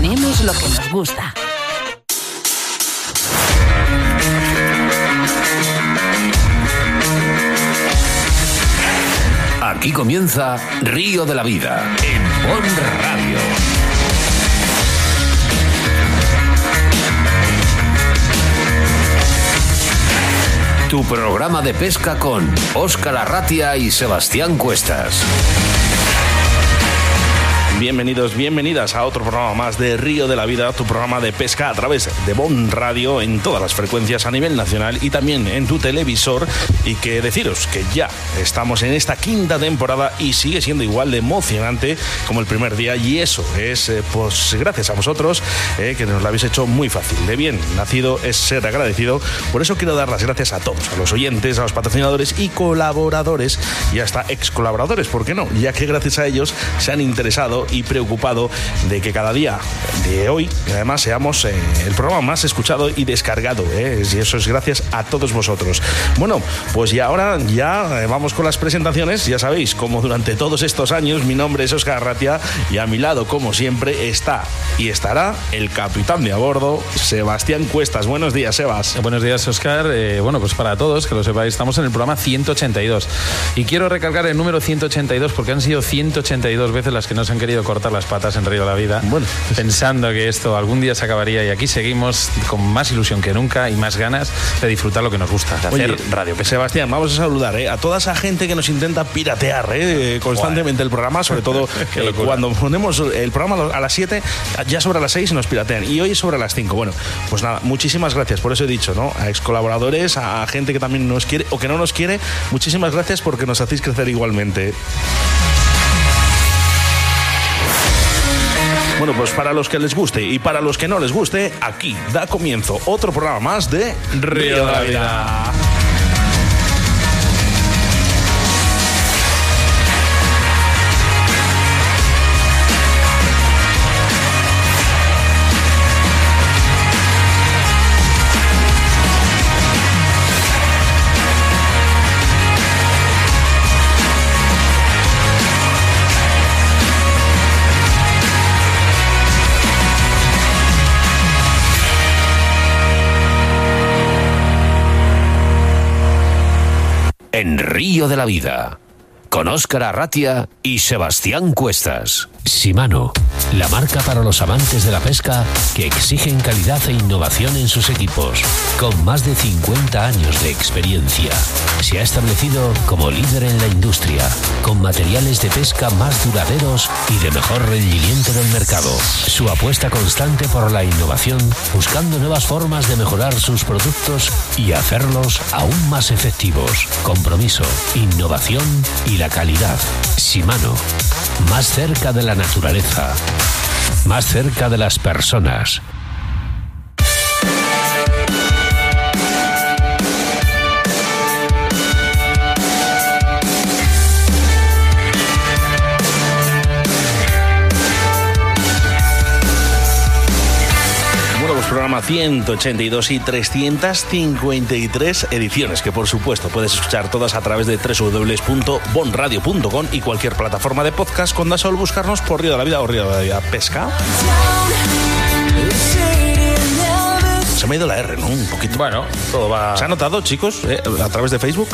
Tenemos lo que nos gusta. Aquí comienza Río de la Vida en Bon Radio. Tu programa de pesca con Óscar Arratia y Sebastián Cuestas. Bienvenidos, bienvenidas a otro programa más de Río de la Vida, tu programa de pesca a través de Bon Radio en todas las frecuencias a nivel nacional y también en tu televisor. Y que deciros que ya estamos en esta quinta temporada y sigue siendo igual de emocionante como el primer día, y eso es pues gracias a vosotros, que nos lo habéis hecho muy fácil. De bien nacido es ser agradecido. Por eso quiero dar las gracias a todos, a los oyentes, a los patrocinadores y colaboradores y hasta ex colaboradores, ¿por qué no? Ya que gracias a ellos se han interesado y preocupado de que cada día de hoy además seamos el programa más escuchado y descargado, y eso es gracias a todos vosotros. Bueno, pues ya ahora vamos con las presentaciones. Ya sabéis, como durante todos estos años, mi nombre es Óscar Arratia y a mi lado, como siempre, está y estará el capitán de a bordo, Sebastián Cuestas. Buenos días, Sebas. Buenos días, Óscar. Bueno, pues para todos, que lo sepáis, estamos en el programa 182 y quiero recalcar el número 182 porque han sido 182 veces las que nos han querido cortar las patas en Río de la Vida, pensando que esto algún día se acabaría, y aquí seguimos con más ilusión que nunca y más ganas de disfrutar lo que nos gusta, de hacer radio. Sebastián, vamos a saludar a toda esa gente que nos intenta piratear constantemente el programa, sobre todo cuando ponemos el programa a las 7, ya sobre las 6 nos piratean, y hoy sobre las 5. Bueno, pues nada, muchísimas gracias, por eso he dicho, ¿no? A ex colaboradores, a gente que también nos quiere o que no nos quiere, muchísimas gracias porque nos hacéis crecer igualmente. Bueno, pues para los que les guste y para los que no les guste, aquí da comienzo otro programa más de Río de la Vida. En Río de la Vida, con Óscar Arratia y Sebastián Cuestas. Shimano, la marca para los amantes de la pesca que exigen calidad e innovación en sus equipos. Con más de 50 años de experiencia, se ha establecido como líder en la industria, con materiales de pesca más duraderos y de mejor rendimiento del mercado. Su apuesta constante por la innovación, buscando nuevas formas de mejorar sus productos y hacerlos aún más efectivos. Compromiso, innovación y la calidad. Shimano, más cerca de la naturaleza, más cerca de las personas. Programa 182 y 353 ediciones, que por supuesto puedes escuchar todas a través de www.bonradio.com y cualquier plataforma de podcast con solo buscarnos por Río de la Vida o Río de la Vida Pesca. Se me ha ido la R, ¿no? Un poquito. Bueno, todo va... ¿Se ha notado, chicos? A través de Facebook.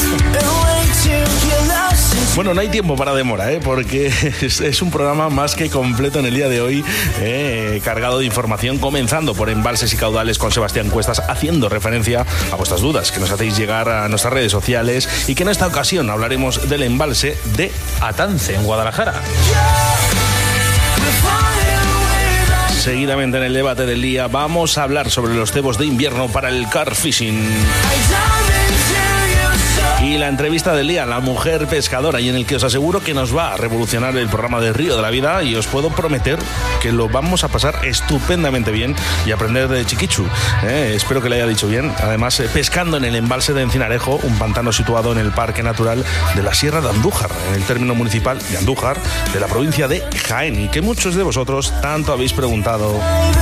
Bueno, no hay tiempo para demora, porque es un programa más que completo en el día de hoy, cargado de información, comenzando por embalses y caudales con Sebastián Cuestas, haciendo referencia a vuestras dudas que nos hacéis llegar a nuestras redes sociales, y que en esta ocasión hablaremos del embalse de Atance, en Guadalajara. Seguidamente en el debate del día vamos a hablar sobre los cebos de invierno para el carp fishing. Y la entrevista del día, la mujer pescadora, y en el que os aseguro que nos va a revolucionar el programa de Río de la Vida, y os puedo prometer que lo vamos a pasar estupendamente bien y aprender de chiquichu. Espero que le haya dicho bien. Además, pescando en el embalse de Encinarejo, un pantano situado en el Parque Natural de la Sierra de Andújar, en el término municipal de Andújar, de la provincia de Jaén, y que muchos de vosotros tanto habéis preguntado.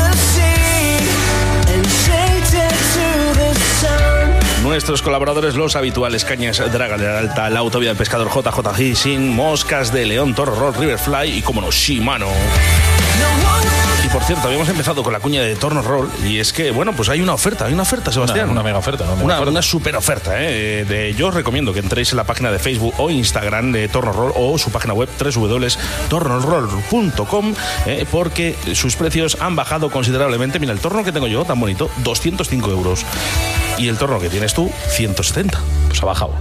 Nuestros colaboradores, los habituales: Cañas Dragon Alta, la Autovía del Pescador, JJ Fishing, Moscas de León, Toro Rock, Riverfly y, como no, Shimano. Y por cierto, habíamos empezado con la cuña de Torno Roll y es que, bueno, pues hay una oferta, Sebastián. Una mega oferta. Una super oferta, yo os recomiendo que entréis en la página de Facebook o Instagram de Torno Roll o su página web www.tornoroll.com, porque sus precios han bajado considerablemente. Mira, el torno que tengo yo, tan bonito, 205 euros. Y el torno que tienes tú, 170. Pues ha bajado.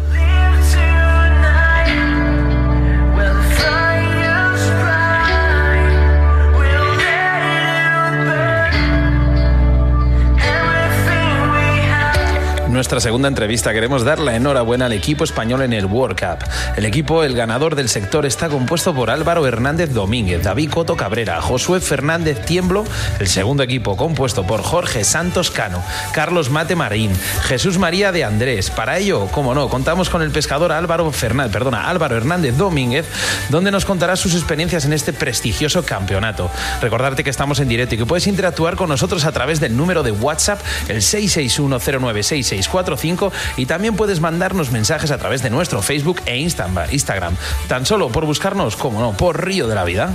Nuestra segunda entrevista, queremos dar la enhorabuena al equipo español en el World Cup. El equipo, el ganador del sector, está compuesto por Álvaro Hernández Domínguez, David Coto Cabrera, Josué Fernández Tiemblo. El segundo equipo, compuesto por Jorge Santos Cano, Carlos Mate Marín, Jesús María de Andrés. Para ello, como no, contamos con el pescador Álvaro Hernández Domínguez, donde nos contará sus experiencias en este prestigioso campeonato. Recordarte que estamos en directo y que puedes interactuar con nosotros a través del número de WhatsApp, el 661096645, y también puedes mandarnos mensajes a través de nuestro Facebook e Instagram, tan solo por buscarnos, como no, por Río de la Vida.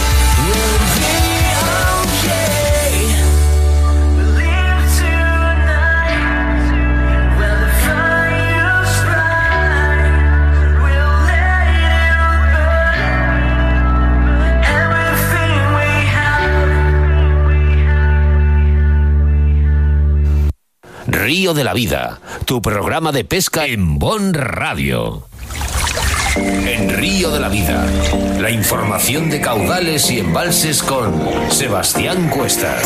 Río de la Vida, tu programa de pesca en Bon Radio. En Río de la Vida, la información de caudales y embalses con Sebastián Cuestas.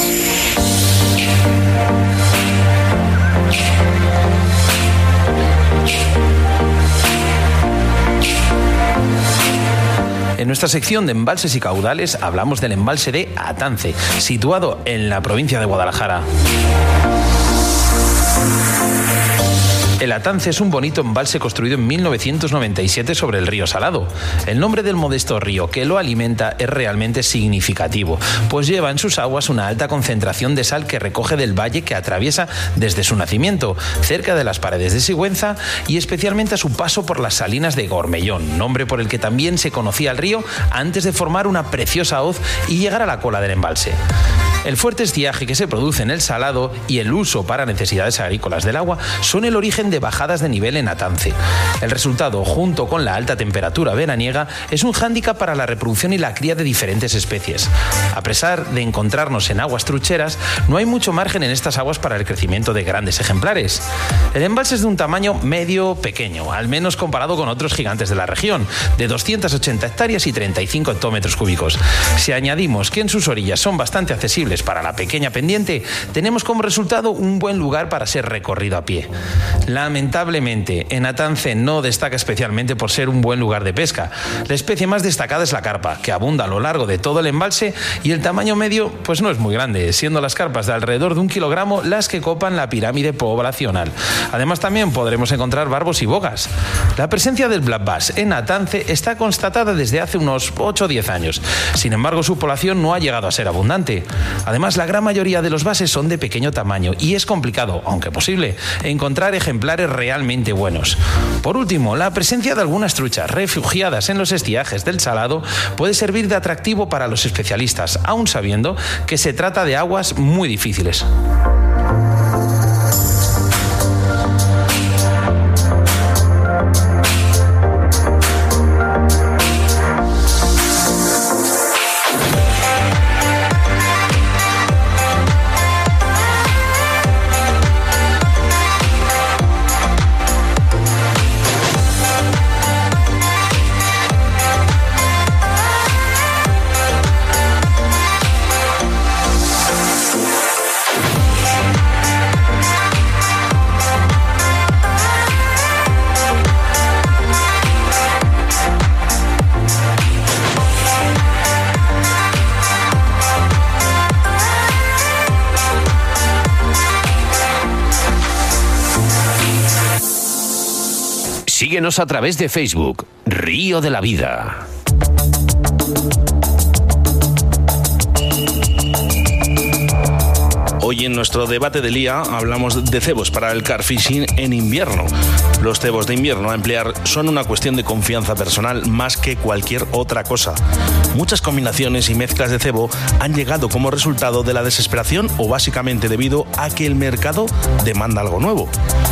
En nuestra sección de embalses y caudales hablamos del embalse de Atance, situado en la provincia de Guadalajara. El Atance es un bonito embalse construido en 1997 sobre el río Salado. El nombre del modesto río que lo alimenta es realmente significativo, pues lleva en sus aguas una alta concentración de sal que recoge del valle que atraviesa desde su nacimiento, cerca de las paredes de Sigüenza y especialmente a su paso por las salinas de Gormellón, nombre por el que también se conocía el río antes de formar una preciosa hoz y llegar a la cola del embalse. El fuerte estiaje que se produce en el Salado y el uso para necesidades agrícolas del agua son el origen de bajadas de nivel en Atance. El resultado, junto con la alta temperatura veraniega, es un hándicap para la reproducción y la cría de diferentes especies. A pesar de encontrarnos en aguas trucheras, no hay mucho margen en estas aguas para el crecimiento de grandes ejemplares. El embalse es de un tamaño medio-pequeño, al menos comparado con otros gigantes de la región, de 280 hectáreas y 35 hectómetros cúbicos. Si añadimos que en sus orillas son bastante accesibles para la pequeña pendiente, tenemos como resultado un buen lugar para ser recorrido a pie. Lamentablemente, en Atance no destaca especialmente por ser un buen lugar de pesca. La especie más destacada es la carpa, que abunda a lo largo de todo el embalse y el tamaño medio pues no es muy grande, siendo las carpas de alrededor de 1 kilogramo las que copan la pirámide poblacional. Además también podremos encontrar barbos y bogas. La presencia del black bass en Atance está constatada desde hace unos 8 o 10 años. Sin embargo, su población no ha llegado a ser abundante. Además, la gran mayoría de los bases son de pequeño tamaño y es complicado, aunque posible, encontrar ejemplares realmente buenos. Por último, la presencia de algunas truchas refugiadas en los estiajes del Salado puede servir de atractivo para los especialistas, aun sabiendo que se trata de aguas muy difíciles. Síguenos a través de Facebook, Río de la Vida. Hoy en nuestro debate del día hablamos de cebos para el carp fishing en invierno. Los cebos de invierno a emplear son una cuestión de confianza personal más que cualquier otra cosa. muchas combinaciones y mezclas de cebo han llegado como resultado de la desesperación o básicamente debido a que el mercado demanda algo nuevo.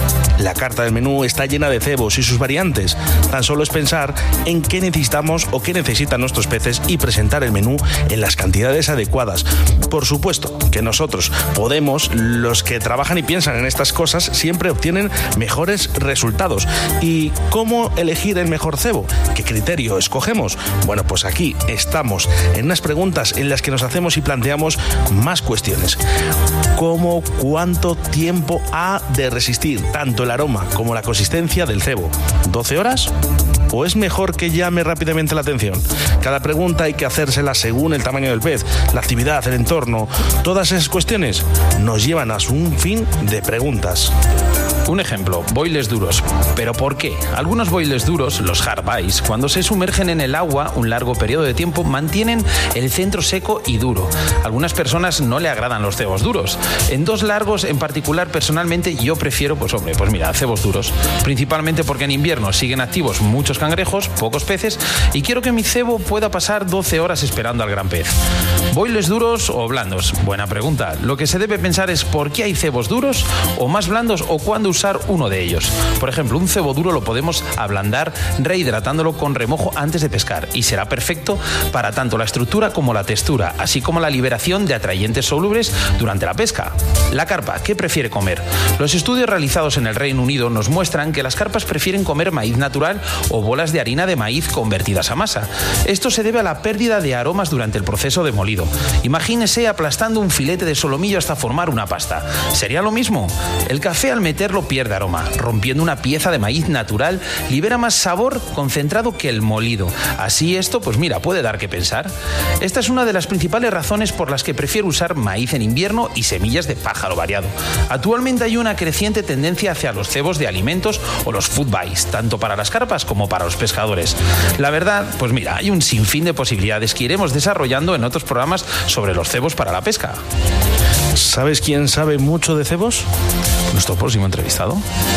La carta del menú está llena de cebos y sus variantes. Tan solo es pensar en qué necesitamos o qué necesitan nuestros peces y presentar el menú en las cantidades adecuadas. Por supuesto que nosotros podemos, los que trabajan y piensan en estas cosas, siempre obtienen mejores resultados. ¿Y cómo elegir el mejor cebo? ¿Qué criterio escogemos? Bueno, pues aquí estamos en unas preguntas en las que nos hacemos y planteamos más cuestiones. ¿Cómo, cuánto tiempo ha de resistir tanto el aroma como la consistencia del cebo? ¿12 horas? ¿O es mejor que llame rápidamente la atención? Cada pregunta hay que hacérsela según el tamaño del pez, la actividad, el entorno. Todas esas cuestiones nos llevan a un fin de preguntas. Un ejemplo, boiles duros. ¿Pero por qué? Algunos boiles duros, los hard boils, cuando se sumergen en el agua un largo periodo de tiempo, mantienen el centro seco y duro. A algunas personas no le agradan los cebos duros. En dos largos en particular, personalmente, yo prefiero, pues mira, cebos duros. Principalmente porque en invierno siguen activos muchos cangrejos, pocos peces, y quiero que mi cebo pueda pasar 12 horas esperando al gran pez. ¿Boiles duros o blandos? Buena pregunta. Lo que se debe pensar es por qué hay cebos duros o más blandos o cuándo usar uno de ellos. Por ejemplo, un cebo duro lo podemos ablandar rehidratándolo con remojo antes de pescar y será perfecto para tanto la estructura como la textura, así como la liberación de atrayentes solubles durante la pesca. La carpa, ¿qué prefiere comer? Los estudios realizados en el Reino Unido nos muestran que las carpas prefieren comer maíz natural o bolas de harina de maíz convertidas a masa. Esto se debe a la pérdida de aromas durante el proceso de molido. Imagínese aplastando un filete de solomillo hasta formar una pasta. ¿Sería lo mismo? El café al meterlo pierde aroma. Rompiendo una pieza de maíz natural libera más sabor concentrado que el molido. Así esto, pues mira, puede dar que pensar. Esta es una de las principales razones por las que prefiero usar maíz en invierno y semillas de pájaro variado. Actualmente hay una creciente tendencia hacia los cebos de alimentos o los food buys, tanto para las carpas como para los pescadores. La verdad, pues mira, hay un sinfín de posibilidades que iremos desarrollando en otros programas sobre los cebos para la pesca. ¿Sabes quién sabe mucho de cebos? Nuestro próximo entrevistado.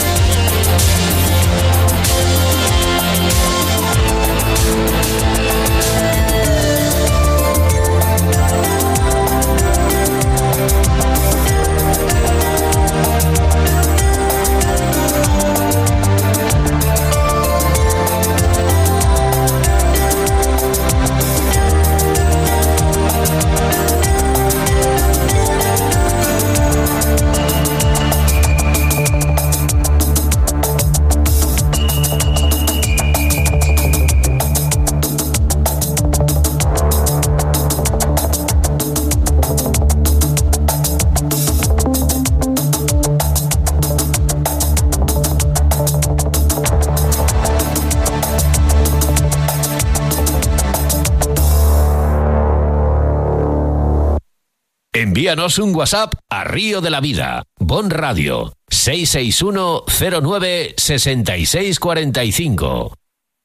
Envíanos un WhatsApp a Río de la Vida, Bon Radio, 661 09 66 45.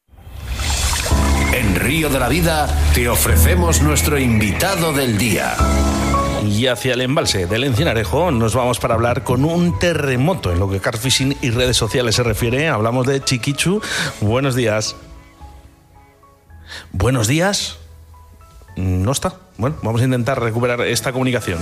En Río de la Vida te ofrecemos nuestro invitado del día. Y hacia el embalse del Encinarejo nos vamos para hablar con un terremoto en lo que carfishing y redes sociales se refiere. Hablamos de Chiquichu. Buenos días. Buenos días. No está. Bueno, vamos a intentar recuperar esta comunicación.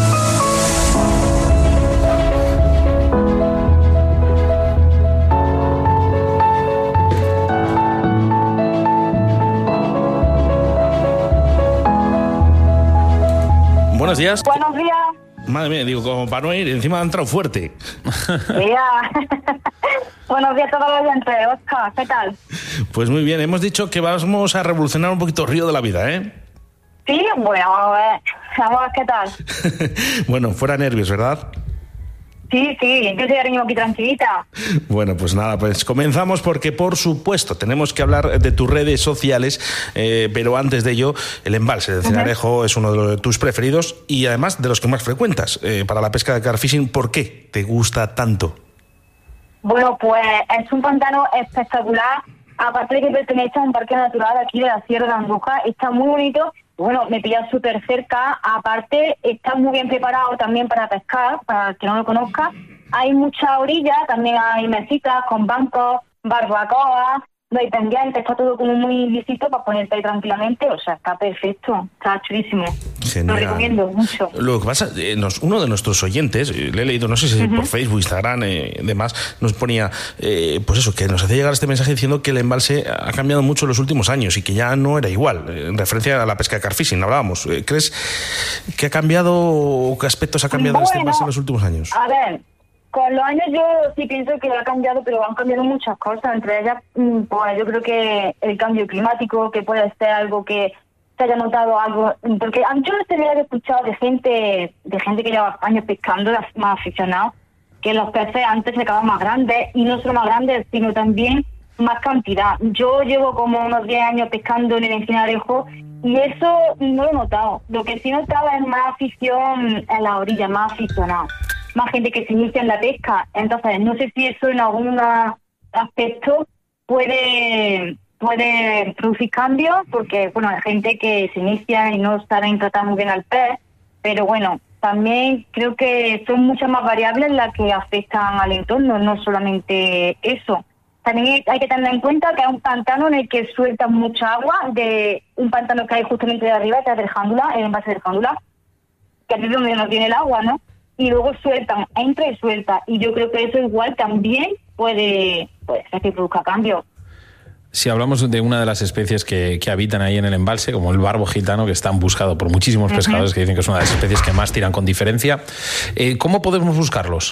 Buenos días. Buenos días. Madre mía, digo, como para no ir, encima ha entrado fuerte. Mira. Buenos días a todos los oyentes. Oscar, ¿qué tal? Pues muy bien, hemos dicho que vamos a revolucionar un poquito Río de la Vida, ¿eh? Sí, bueno, vamos a ver qué tal. Bueno, fuera nervios, ¿verdad? Sí, yo estoy ahora mismo aquí tranquilita. Bueno, pues nada, pues comenzamos porque, por supuesto, tenemos que hablar de tus redes sociales, pero antes de ello, el embalse de Encinarejo es uno de tus preferidos y además de los que más frecuentas para la pesca de carfishing. ¿Por qué te gusta tanto? Bueno, pues es un pantano espectacular, aparte de que pertenece a un parque natural aquí de la Sierra de Andújar, está muy bonito. Bueno, me pilla súper cerca, aparte está muy bien preparado también para pescar, para el que no lo conozca. Hay mucha orilla, también hay mesitas con bancos, barbacoas, no hay pendientes, está todo como muy lisito para ponerte ahí tranquilamente, o sea, está perfecto, está chulísimo. Genial. Lo recomiendo mucho. Lo que pasa, uno de nuestros oyentes, le he leído, no sé si por Facebook, Instagram, demás, nos ponía, pues eso, que nos hacía llegar este mensaje diciendo que el embalse ha cambiado mucho en los últimos años y que ya no era igual, en referencia a la pesca de carfishing, hablábamos. ¿Crees que ha cambiado o qué aspectos ha cambiado este embalse en los últimos años? A ver, con los años yo sí pienso que ha cambiado, pero han cambiado muchas cosas, entre ellas, pues yo creo que el cambio climático, que puede ser algo que se haya notado algo, porque yo no había escuchado de gente que lleva años pescando, más aficionados, que los peces antes se quedaban más grandes, y no solo más grandes, sino también más cantidad. Yo llevo como unos 10 años pescando en el Encinarejo, y eso no lo he notado. Lo que sí notaba es más afición en la orilla, más aficionados. Más gente que se inicia en la pesca. Entonces, no sé si eso en algún aspecto puede producir cambios, porque, bueno, hay gente que se inicia y no saben tratar muy bien al pez, pero bueno, también creo que son muchas más variables las que afectan al entorno, no solamente eso. También hay que tener en cuenta que hay un pantano en el que suelta mucha agua, de un pantano que hay justamente de arriba, que es del Jándula, el envase del Jándula, que es donde no tiene el agua, ¿no? Y luego entra y suelta. Y yo creo que eso igual también puede hacer que produzca cambio. Si hablamos de una de las especies que habitan ahí en el embalse, como el barbo gitano, que están buscado por muchísimos pescadores que dicen que es una de las especies que más tiran con diferencia, ¿cómo podemos buscarlos?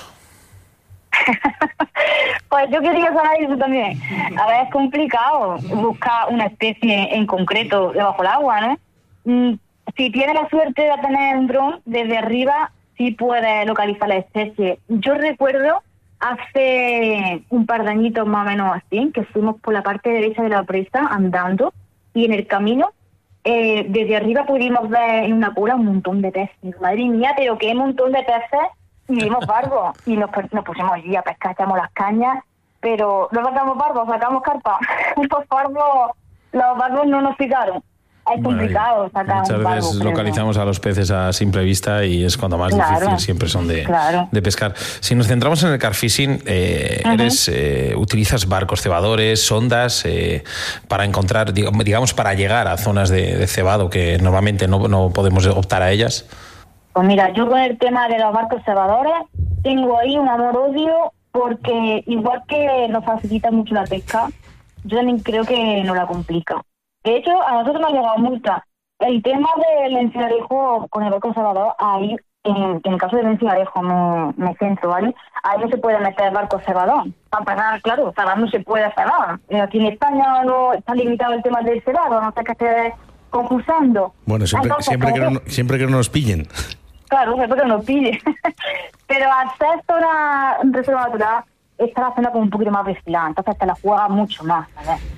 Pues yo quería saber eso también. A ver, es complicado buscar una especie en concreto debajo del agua, ¿no? Si tienes la suerte de tener un dron, desde arriba sí puedes localizar la especie. Yo recuerdo hace un par de añitos más o menos así, que fuimos por la parte derecha de la presa andando, y en el camino, desde arriba pudimos ver en una cola un montón de peces. Madre mía, pero qué montón de peces. Y vimos barbos, y nos pusimos allí a pescar, echamos las cañas, pero no sacamos barbos, sacamos carpa. Los barbos no nos picaron. Es complicado sacar muchas un barbo. Veces localizamos a los peces a simple vista y es cuando más difícil siempre son de pescar. Si nos centramos en el carfishing, utilizas barcos cebadores, sondas, para encontrar, digamos, para llegar a zonas de cebado que normalmente no podemos optar a ellas. Pues mira, yo con el tema de los barcos cebadores tengo ahí un amor-odio, porque igual que nos facilita mucho la pesca, yo también creo que nos la complica. De hecho, a nosotros nos ha llegado multa. El tema del Encinarejo con el barco cebador, ahí, en el caso del Encinarejo, me centro, ¿vale? Ahí no se puede meter barco cebador. Para empezar, claro, cebar no se puede cebar. Aquí en España no está limitado el tema del cebado, no sé qué esté concursando. Bueno, siempre que no nos pillen. Claro, siempre que nos pillen. Pero al ser zona reserva natural, está la zona como un poquito más vigilada, entonces te la juega mucho más,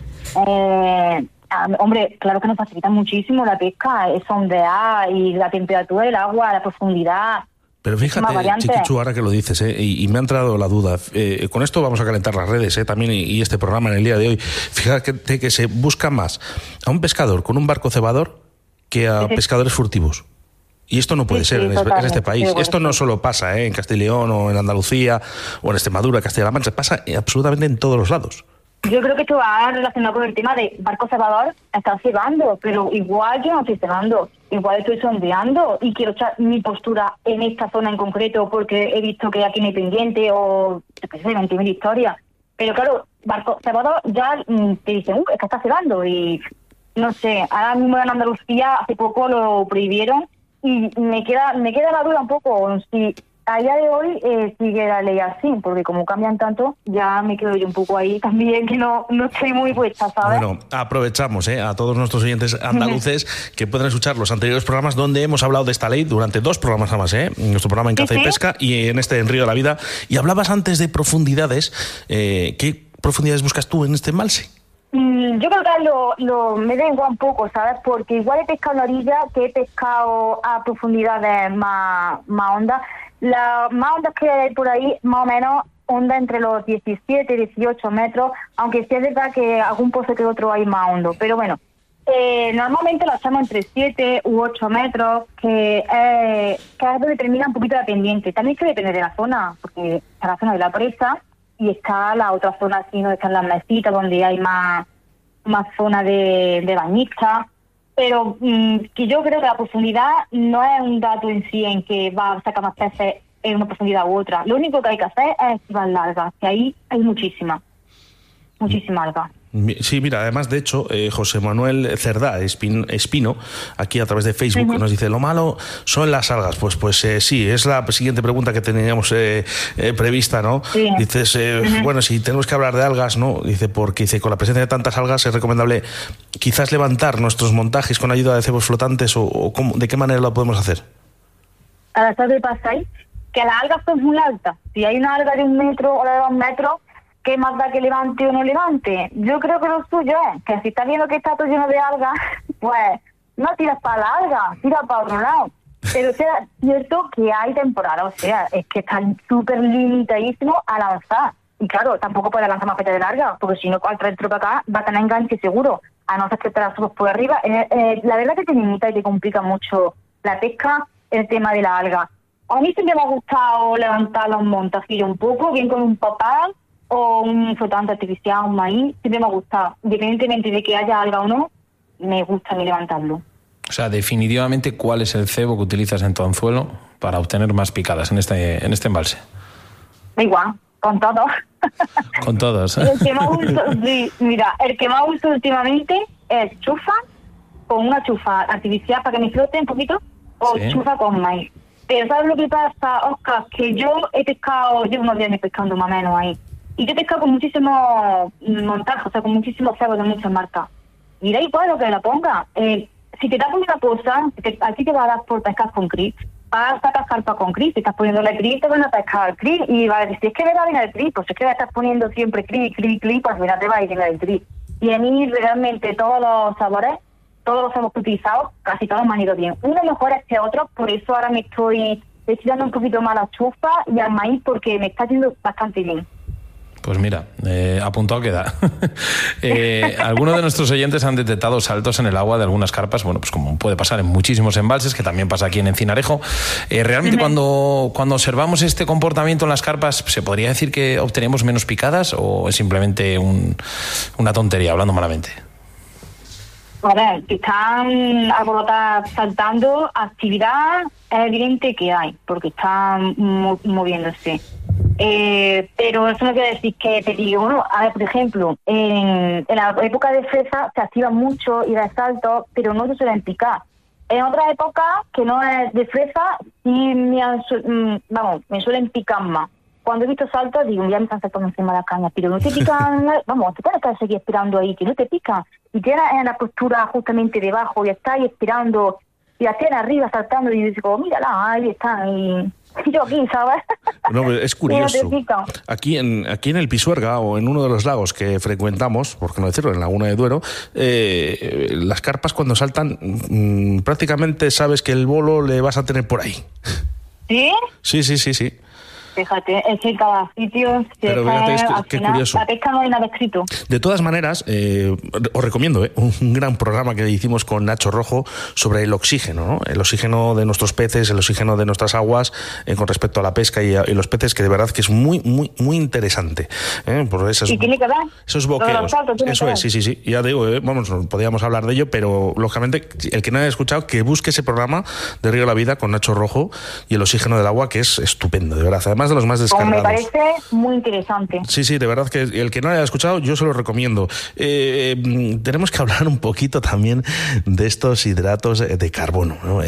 ¿sabes? Hombre, claro que nos facilita muchísimo la pesca, es ondear y la temperatura del agua, la profundidad. Pero fíjate, Chiquichu, ahora que lo dices, y me ha entrado la duda, con esto vamos a calentar las redes también y este programa en el día de hoy. Fíjate que se busca más a un pescador con un barco cebador que a pescadores furtivos. Y esto no puede ser en este país. Esto no solo pasa en Castilla y León o en Andalucía o en Extremadura, Castilla-La Mancha, pasa absolutamente en todos los lados. Yo creo que esto va relacionado con el tema de barco cebador. Están cebando, pero igual yo no estoy cebando. Igual estoy sondeando y quiero echar mi postura en esta zona en concreto porque he visto que aquí no hay pendiente o, yo qué sé, 20.000 historias. Pero claro, barco cebador ya te dicen, es que está cebando. Y no sé, ahora mismo en Andalucía hace poco lo prohibieron. Y me queda la duda un poco si a día de hoy sigue la ley así, porque como cambian tanto, ya me quedo yo un poco ahí también, que no estoy muy puesta, ¿sabes? Bueno, aprovechamos a todos nuestros oyentes andaluces que pueden escuchar los anteriores programas donde hemos hablado de esta ley durante 2 programas nada más, en nuestro programa En Caza y Pesca y en este En Río de la Vida. Y hablabas antes de profundidades. ¿Qué profundidades buscas tú en este embalse? Yo creo que me da igual un poco, ¿sabes? Porque igual he pescado en la orilla que he pescado a profundidades más hondas. Las más hondas que hay por ahí, más o menos, onda entre los 17 y 18 metros, aunque sí es verdad que algún pozo que otro hay más hondo. Pero bueno, normalmente lo hacemos entre 7 u 8 metros, que es donde termina un poquito la pendiente. También es que depende de la zona, porque está la zona de la presa y está la otra zona así, donde están las mesitas, donde hay más más zona de bañista, pero que yo creo que la profundidad no es un dato en sí en que va a sacar más peces en una profundidad u otra. Lo único que hay que hacer es estivar la alga, que ahí hay muchísima alga. Sí, mira, además, de hecho, José Manuel Cerdá Espino, aquí a través de Facebook, nos dice, lo malo son las algas. Pues sí, es la siguiente pregunta que teníamos prevista, ¿no? Sí. Dices, bueno, si tenemos que hablar de algas, ¿no? Dice, porque con la presencia de tantas algas es recomendable quizás levantar nuestros montajes con ayuda de cebos flotantes o ¿de qué manera lo podemos hacer? A la tarde pasáis que las algas son muy altas. Si hay una alga de 1 metro o de 2 metros, ¿qué más da que levante o no levante? Yo creo que lo suyo es que si estás viendo que está todo lleno de algas, pues no tiras para la alga, tiras para otro lado. Pero sea cierto que hay temporada, o sea, es que están súper limitadísimos a lanzar. Y claro, tampoco puedes lanzar más fecha de larga, porque si no, al traer para acá va a tener enganche seguro, a no ser que te la subas por arriba. La verdad que te limita y te complica mucho la pesca, el tema de la alga. A mí siempre me ha gustado levantar los montacillos un poco, bien con un papá o un flotante artificial, un maíz, siempre me ha gustado. Independientemente de que haya alga o no, me gusta a mí levantarlo. O sea, definitivamente, ¿cuál es el cebo que utilizas en tu anzuelo para obtener más picadas en este embalse? Igual, con todos. Con todos. El que más uso, sí, mira, el que más uso últimamente es chufa, con una chufa artificial para que me flote un poquito, o sí, chufa con maíz. Pero ¿sabes lo que pasa, Oscar? Que yo he pescado, llevo unos días pescando más o menos ahí, y yo he pescado con muchísimos montajes, o sea, con muchísimos cebos de muchas marcas. Y de ahí pues lo que la ponga. Si te das por una cosa, aquí te va a dar por pescar con cris, vas a sacar carpa con cris, si estás poniéndole cris, te van a pescar cris, y va a decir, es que me va a venir el cris, pues es que estás poniendo siempre cris, pues al final te va a ir el cris. Y a mí realmente todos los sabores, todos los hemos utilizado, casi todos me han ido bien. Unos mejores que otros, por eso ahora me estoy dando un poquito más a la chufa y al maíz, porque me está yendo bastante bien. Pues mira, apuntado queda. Algunos de nuestros oyentes han detectado saltos en el agua de algunas carpas, bueno, pues como puede pasar en muchísimos embalses, que también pasa aquí en Encinarejo. Realmente cuando observamos este comportamiento en las carpas, ¿se podría decir que obtenemos menos picadas o es simplemente una tontería, hablando malamente? A ver, que están alborotadas saltando, actividad es evidente que hay, porque están moviéndose. Pero eso no quiere decir que te digo, bueno, a ver, por ejemplo, en la época de fresa se activa mucho y da saltos, pero no se suelen picar. En otra época, que no es de fresa, sí me suelen picar más. Cuando he visto saltos, digo, ya me están saltando encima de las cañas, pero no te pican, vamos, te tienes que seguir esperando ahí, que no te pican. Y tienes en la postura justamente debajo y estás ahí esperando, y las tienes arriba saltando, y digo, mírala, ahí están, y yo aquí, ¿sabes? No, es curioso. Aquí en el Pisuerga o en uno de los lagos que frecuentamos, por qué no decirlo, en Laguna de Duero, las carpas cuando saltan, prácticamente sabes que el bolo le vas a tener por ahí. ¿Sí? Sí. Fíjate, es que cada sitio... Pero fíjate, qué curioso. La pesca no hay nada escrito. De todas maneras, os recomiendo un gran programa que hicimos con Nacho Rojo sobre el oxígeno, ¿no? El oxígeno de nuestros peces, el oxígeno de nuestras aguas con respecto a la pesca y los peces, que de verdad que es muy, muy, muy interesante. Por esos, y tiene que ver. Esos boqueos. Eso es, sí. Ya digo, vamos, podríamos hablar de ello, pero lógicamente, el que no haya escuchado, que busque ese programa de Río de la Vida con Nacho Rojo y el oxígeno del agua, que es estupendo, de verdad. Además de los más descargados. Me parece muy interesante. Sí, de verdad que el que no haya escuchado, yo se lo recomiendo. Tenemos que hablar un poquito también de estos hidratos de carbono, ¿no?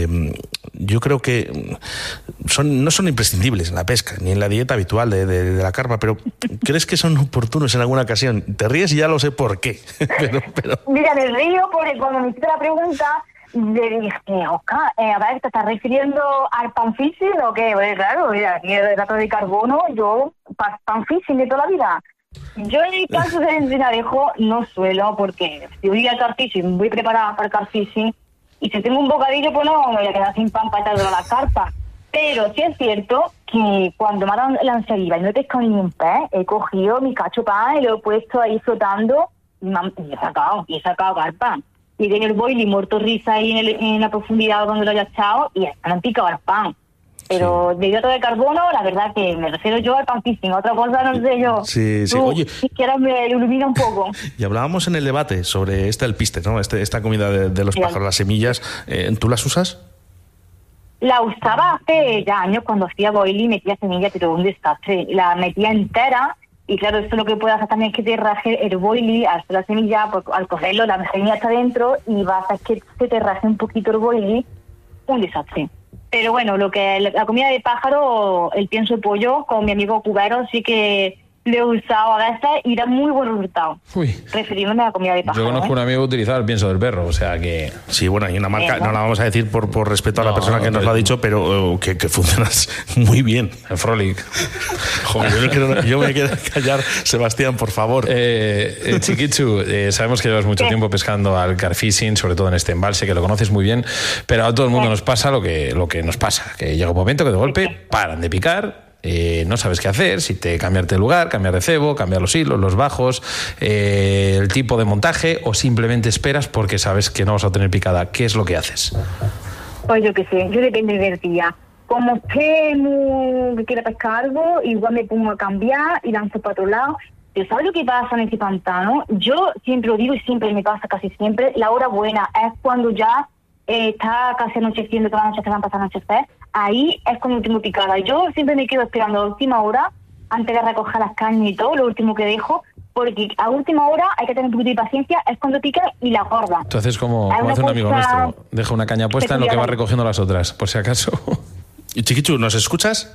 Yo creo que no son imprescindibles en la pesca, ni en la dieta habitual de la carpa, pero ¿crees que son oportunos en alguna ocasión? Te ríes y ya lo sé por qué. pero... Mira, me río porque cuando me hiciste la pregunta, le dije, Oscar, a ver, ¿te estás refiriendo al panfishing o qué? Pues claro, mira, aquí el hidrato de carbono, yo, panfishing de toda la vida. Yo en el caso del Encinarejo no suelo, porque si voy al carfishing, voy preparada para el carfishing, y si tengo un bocadillo, pues no me voy a quedar sin pan para echarlo a la carpa. Pero sí es cierto que cuando me ha dado la anseriva y no he pescado ni un pez, he cogido mi cacho pan y lo he puesto ahí flotando y he sacado carpa. Y tengo el boiling muerto risa ahí en la profundidad donde lo haya echado y han picado el pan. pero de hidrato de carbono, la verdad que me refiero yo al pan fishing, otra cosa no sé yo. Sí. Tú, Oye, si quieres me ilumina un poco. Y hablábamos en el debate sobre el piste, ¿no? Esta comida de los pájaros, las semillas, ¿tú las usas? La usaba hace ya años cuando hacía boil y metía semillas, pero un desastre. La metía entera y claro, esto lo que puede hacer también es que te raje el boili al hacer la semilla, pues, al cogerlo, la semilla está dentro y va a hacer que se te raje un poquito el boili, un desastre. Pero bueno, lo que la comida de pájaro, el pienso de pollo con mi amigo cubero, sí que lo he usado a veces y da muy buen resultado. Refiriéndome a la comida de pájaro. Yo conozco un amigo que utilizaba el pienso del perro, o sea que... Sí, bueno, hay una marca, no la vamos a decir por respeto a la persona que nos lo ha dicho, pero que funciona muy bien. El Frolic. Joder, yo me quiero callar, Sebastián, por favor. Chiquichu, sabemos que llevas mucho tiempo pescando al carfishing, sobre todo en este embalse, que lo conoces muy bien, pero a todo el mundo nos pasa lo que nos pasa, que llega un momento que de golpe paran de picar. No sabes qué hacer, si cambiarte de lugar, cambiar de cebo, cambiar los hilos, los bajos, el tipo de montaje, o simplemente esperas porque sabes que no vas a tener picada. ¿Qué es lo que haces? Pues yo qué sé, yo depende del día. Como esté que quiera pescar algo, igual me pongo a cambiar y lanzo para otro lado. Pero ¿sabes lo que pasa en ese pantano? Yo siempre lo digo y siempre me pasa, casi siempre, la hora buena es cuando ya está casi anocheciendo, todas las noches que van a pasar a anochecer. Ahí es cuando tengo picada. Yo siempre me quedo esperando a la última hora, antes de recoger las cañas y todo, lo último que dejo, porque a última hora hay que tener un poquito de paciencia, es cuando pica y la gorda. Entonces, como hace un amigo nuestro, deja una caña puesta en lo que va recogiendo las otras, por si acaso. Y Chiquichu, ¿nos escuchas?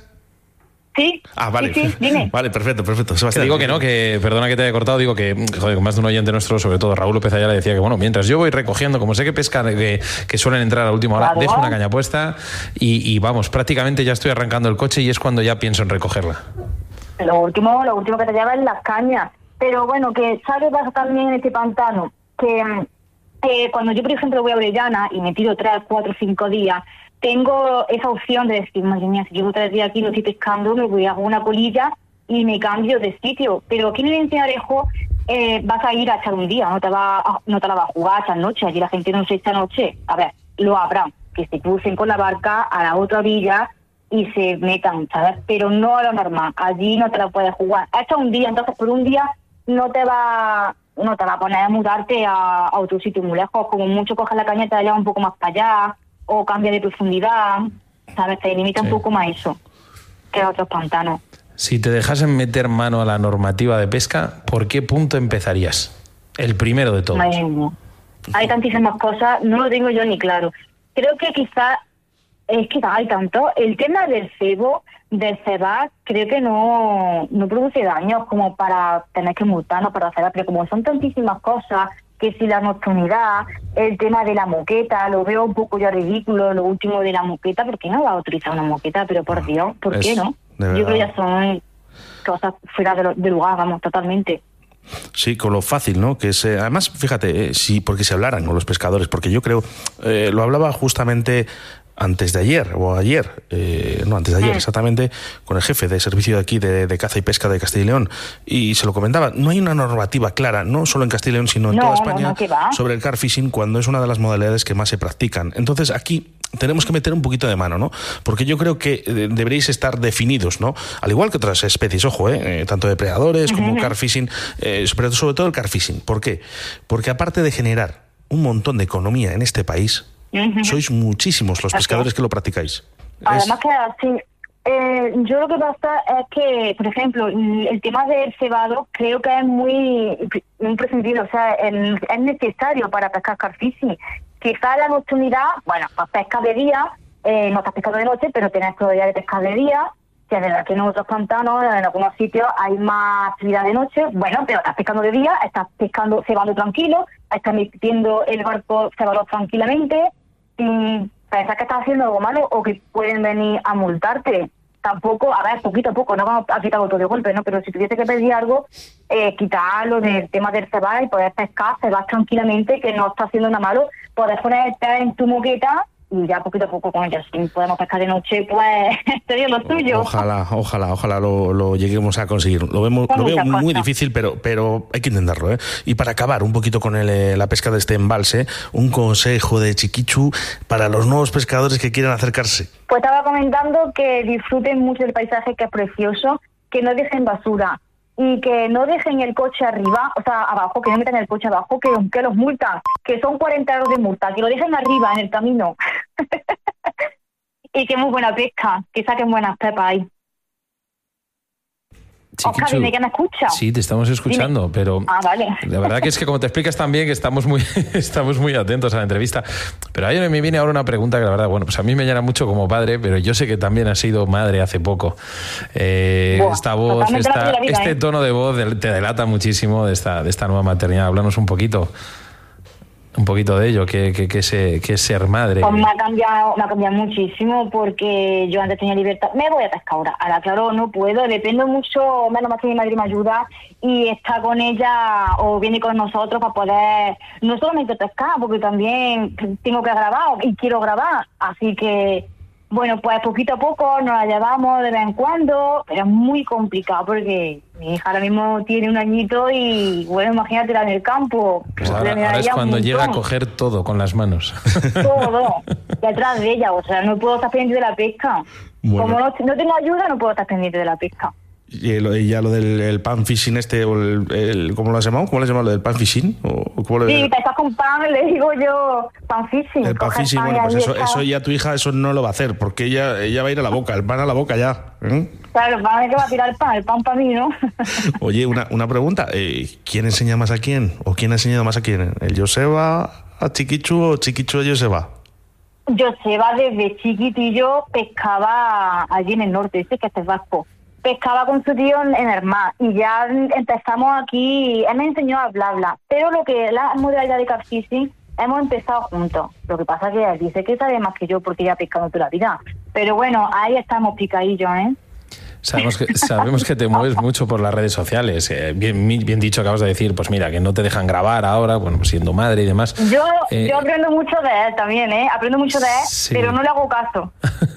Sí. Ah, vale. Sí, dime. Vale, perfecto. Sebastián. Te digo que no, que perdona que te haya cortado, digo que, joder, con más de un oyente nuestro, sobre todo Raúl López Ayala, decía que, bueno, mientras yo voy recogiendo, como sé que pescan, que suelen entrar a la última hora, dejo una caña puesta y vamos, prácticamente ya estoy arrancando el coche y es cuando ya pienso en recogerla. Lo último que te lleva es las cañas. Pero bueno, que sabes pasa también en este pantano, que cuando yo, por ejemplo, voy a Orellana y me tiro 3, 4, 5 días, tengo esa opción de decir, madre mía, si llevo 3 días aquí no estoy pescando, me voy a hacer una colilla y me cambio de sitio. Pero aquí en el Encinarejo vas a ir a echar un día, no te la vas a jugar a echar noche. Allí la gente no se echa noche. A ver, lo habrá, que se crucen con la barca a la otra orilla y se metan, ¿sabes? Pero no a lo normal. Allí no te la puedes jugar. Echa un día, entonces por un día no te va a poner a mudarte a otro sitio muy lejos. Como mucho coges la caña y te la llevas un poco más para allá, o cambia de profundidad, ¿sabes? Te limita un poco más eso que otros pantanos. Si te dejasen meter mano a la normativa de pesca, ¿por qué punto empezarías? El primero de todos. Hay tantísimas cosas, no lo tengo yo ni claro. Creo que quizás es que hay tanto. El tema del cebo, del cebar, creo que no produce daños como para tener que multarnos para cebar, pero como son tantísimas cosas, que si la nocturnidad, el tema de la moqueta, lo veo un poco ya ridículo, lo último de la moqueta, ¿por qué no va a utilizar una moqueta? Pero por Dios, ¿por qué no? Yo creo que ya son cosas fuera de lugar, vamos, totalmente. Sí, con lo fácil, ¿no? Que es, además, fíjate, sí, porque se hablaran con los pescadores, porque yo creo, lo hablaba justamente antes de ayer, exactamente, con el jefe de servicio de aquí de caza y pesca de Castilla y León, y se lo comentaba, no hay una normativa clara, no solo en Castilla y León, sino en toda España, sobre el carp fishing, cuando es una de las modalidades que más se practican. Entonces aquí tenemos que meter un poquito de mano, ¿no? Porque yo creo que deberéis estar definidos, ¿no? Al igual que otras especies, ojo, tanto depredadores como carp fishing, pero sobre todo el carp fishing. ¿Por qué? Porque aparte de generar un montón de economía en este país, sois muchísimos los pescadores que lo practicáis. Además que así, yo lo que pasa es que, por ejemplo, el tema del cebado creo que es muy imprescindible, o sea, es necesario para pescar carp fishing. Quizá la nocturnidad, bueno, pues pesca de día, no estás pescando de noche, pero tienes probabilidad de pescar de día, que es verdad que en otros pantanos, en algunos sitios hay más actividad de noche, bueno, pero estás pescando de día, estás pescando cebado tranquilo, estás metiendo el barco cebado tranquilamente, y pensás que estás haciendo algo malo o que pueden venir a multarte. Tampoco, a ver, poquito a poco, no vamos a quitar todo de golpe, ¿no? Pero si tuviese que pedir algo, quitarlo del tema del cebar y poder pescar, cebar tranquilamente, que no está haciendo nada malo, poder ponerte en tu moqueta y ya poquito a poco con ellos. Si podemos pescar de noche, pues sería lo suyo. Ojalá lo lleguemos a conseguir. Lo veo muy difícil, pero hay que intentarlo, ¿eh? Y para acabar un poquito con la pesca de este embalse, un consejo de Chiquichu para los nuevos pescadores que quieran acercarse. Pues estaba comentando que disfruten mucho del paisaje, que es precioso, que no dejen basura y que no dejen el coche arriba, o sea, abajo, que no metan el coche abajo, que los multan, que son 40 euros de multa, que lo dejen arriba en el camino. Y que muy buena pesca, que saquen buenas pepas ahí. Oscar, dime que me escucha. Sí, te estamos escuchando, dime. Pero vale. La verdad que es que como te explicas también que estamos muy atentos a la entrevista. Pero a mí me viene ahora una pregunta que la verdad, bueno, pues a mí me llena mucho como padre, pero yo sé que también has sido madre hace poco. Esta voz, este tono de voz te delata muchísimo de esta nueva maternidad. Háblanos un poquito de ello, que es ser madre. Pues me ha cambiado muchísimo, porque yo antes tenía libertad. Me voy a pescar ahora claro, no puedo, dependo mucho, menos más que mi madre me ayuda y está con ella o viene con nosotros para poder no solamente pescar, porque también tengo que grabar y quiero grabar, así que bueno, pues poquito a poco nos la llevamos de vez en cuando, pero es muy complicado porque mi hija ahora mismo tiene 1 añito y, bueno, imagínatela en el campo. Pues ahora es cuando llega a coger todo con las manos. Todo, detrás de ella, o sea, no puedo estar pendiente de la pesca. Bueno. Como no tengo ayuda, no puedo estar pendiente de la pesca. Y ya lo del pan fishing o ¿cómo lo has llamado? ¿Cómo lo has llamado? ¿Lo del pan fishing? Sí, pescas con pan, le digo yo, pan fishing. El pan fishing, bueno, pues eso ya tu hija eso no lo va a hacer, porque ella va a ir a la boca, el pan a la boca ya. Claro, el pan es que va a tirar el pan para mí, ¿no? Oye, una pregunta, ¿quién enseña más a quién? ¿O quién ha enseñado más a quién? ¿El Joseba a Chiquichu o Chiquichu a Joseba? Joseba desde chiquitillo pescaba allí en el norte, que este es vasco. Pescaba con su tío en el mar y ya empezamos aquí, él me enseñó a hablarla, pero lo que la modalidad de catfishing hemos empezado juntos. Lo que pasa es que él dice que sabe más que yo porque ya ha pescado toda la vida, pero bueno, ahí estamos picadillos, ¿eh? Sabemos que te mueves mucho por las redes sociales. Bien dicho, acabas de decir, pues mira, que no te dejan grabar ahora, bueno, siendo madre y demás. Yo aprendo mucho de él también, ¿eh? Aprendo mucho de él, sí. Pero no le hago caso.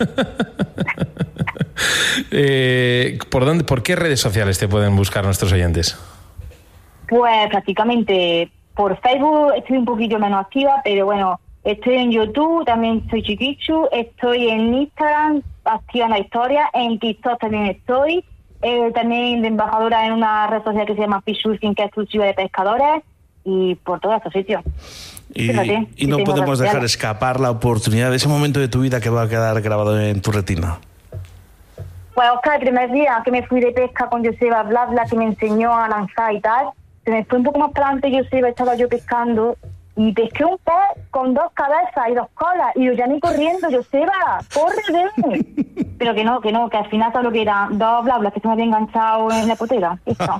¿Por qué redes sociales te pueden buscar nuestros oyentes? Pues prácticamente por Facebook estoy un poquillo menos activa, pero bueno, estoy en YouTube, también soy Chiquichu, estoy en Instagram, activa en la historia, en TikTok también estoy, también de embajadora en una red social que se llama Fish Surfing, que es exclusiva de pescadores, y por todos estos sitios. Y no podemos dejar escapar la oportunidad de ese momento de tu vida que va a quedar grabado en tu retina. Pues Oscar, el primer día que me fui de pesca con Joseba Blabla, que me enseñó a lanzar y tal, se me fue un poco más para adelante Joseba, estaba yo pescando y pesqué un pez con 2 cabezas y 2 colas y yo ya ni corriendo, Joseba, corre, ven. Pero que no, que al final todo lo que era 2 blablas que se me había enganchado en la potera.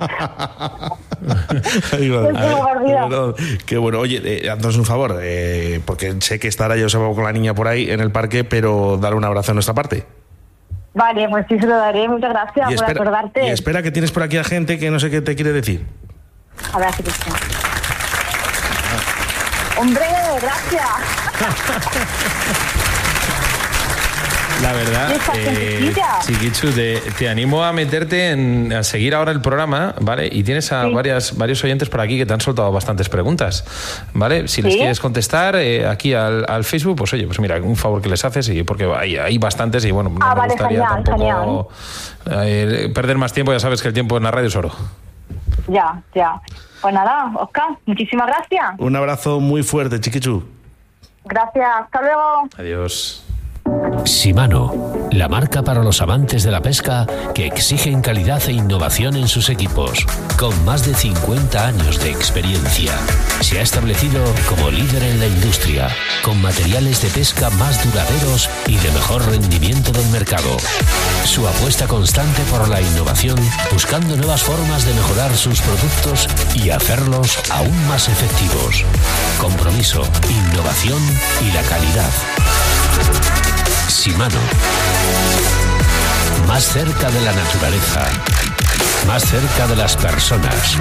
Qué bueno. Oye, haznos un favor, porque sé que estará Joseba con la niña por ahí en el parque, pero dar un abrazo de nuestra parte. Vale, pues sí se lo daré. Muchas gracias por acordarte. Y espera, que tienes por aquí a gente que no sé qué te quiere decir. A ver, si te escucho. ¡Hombre, gracias! La verdad, Chiquichu, te animo a meterte a seguir ahora el programa, ¿vale? Y tienes a varios oyentes por aquí que te han soltado bastantes preguntas, ¿vale? Si les quieres contestar aquí al Facebook, pues oye, pues mira, un favor que les haces, y porque hay bastantes y bueno, no me gustaría tampoco perder más tiempo, ya sabes que el tiempo en la radio es oro. Ya. Pues nada, Oscar, muchísimas gracias. Un abrazo muy fuerte, Chiquichu. Gracias, hasta luego. Adiós. Shimano, la marca para los amantes de la pesca que exigen calidad e innovación en sus equipos. Con más de 50 años de experiencia, se ha establecido como líder en la industria, con materiales de pesca más duraderos y de mejor rendimiento del mercado. Su apuesta constante por la innovación, buscando nuevas formas de mejorar sus productos y hacerlos aún más efectivos. Compromiso, innovación y la calidad. Shimano. Más cerca de la naturaleza. Más cerca de las personas.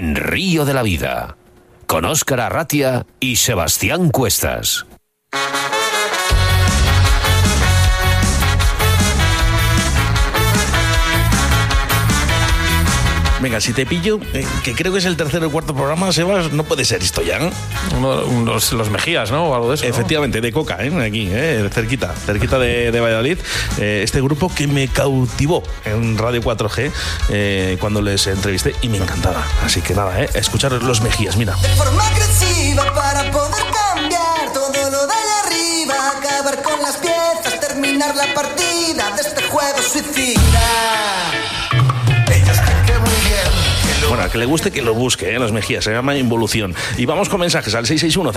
en Río de la Vida, con Óscar Arratia y Sebastián Cuestas. Venga, si te pillo, que creo que es el tercero o cuarto programa, Sebas, no puede ser esto ya, ¿no? Los Mejías, ¿no? O algo de eso. Efectivamente, ¿no? De Coca, aquí, cerquita de Valladolid. Este grupo que me cautivó en Radio 4G cuando les entrevisté y me encantaba. Así que nada, escuchar Los Mejías, mira. De forma agresiva para poder cambiar todo lo de allá arriba, acabar con las piezas, terminar la partida de este juego suicida. Bueno, a que le guste, que lo busque, Los Mejías, se llama Involución. Y vamos con mensajes al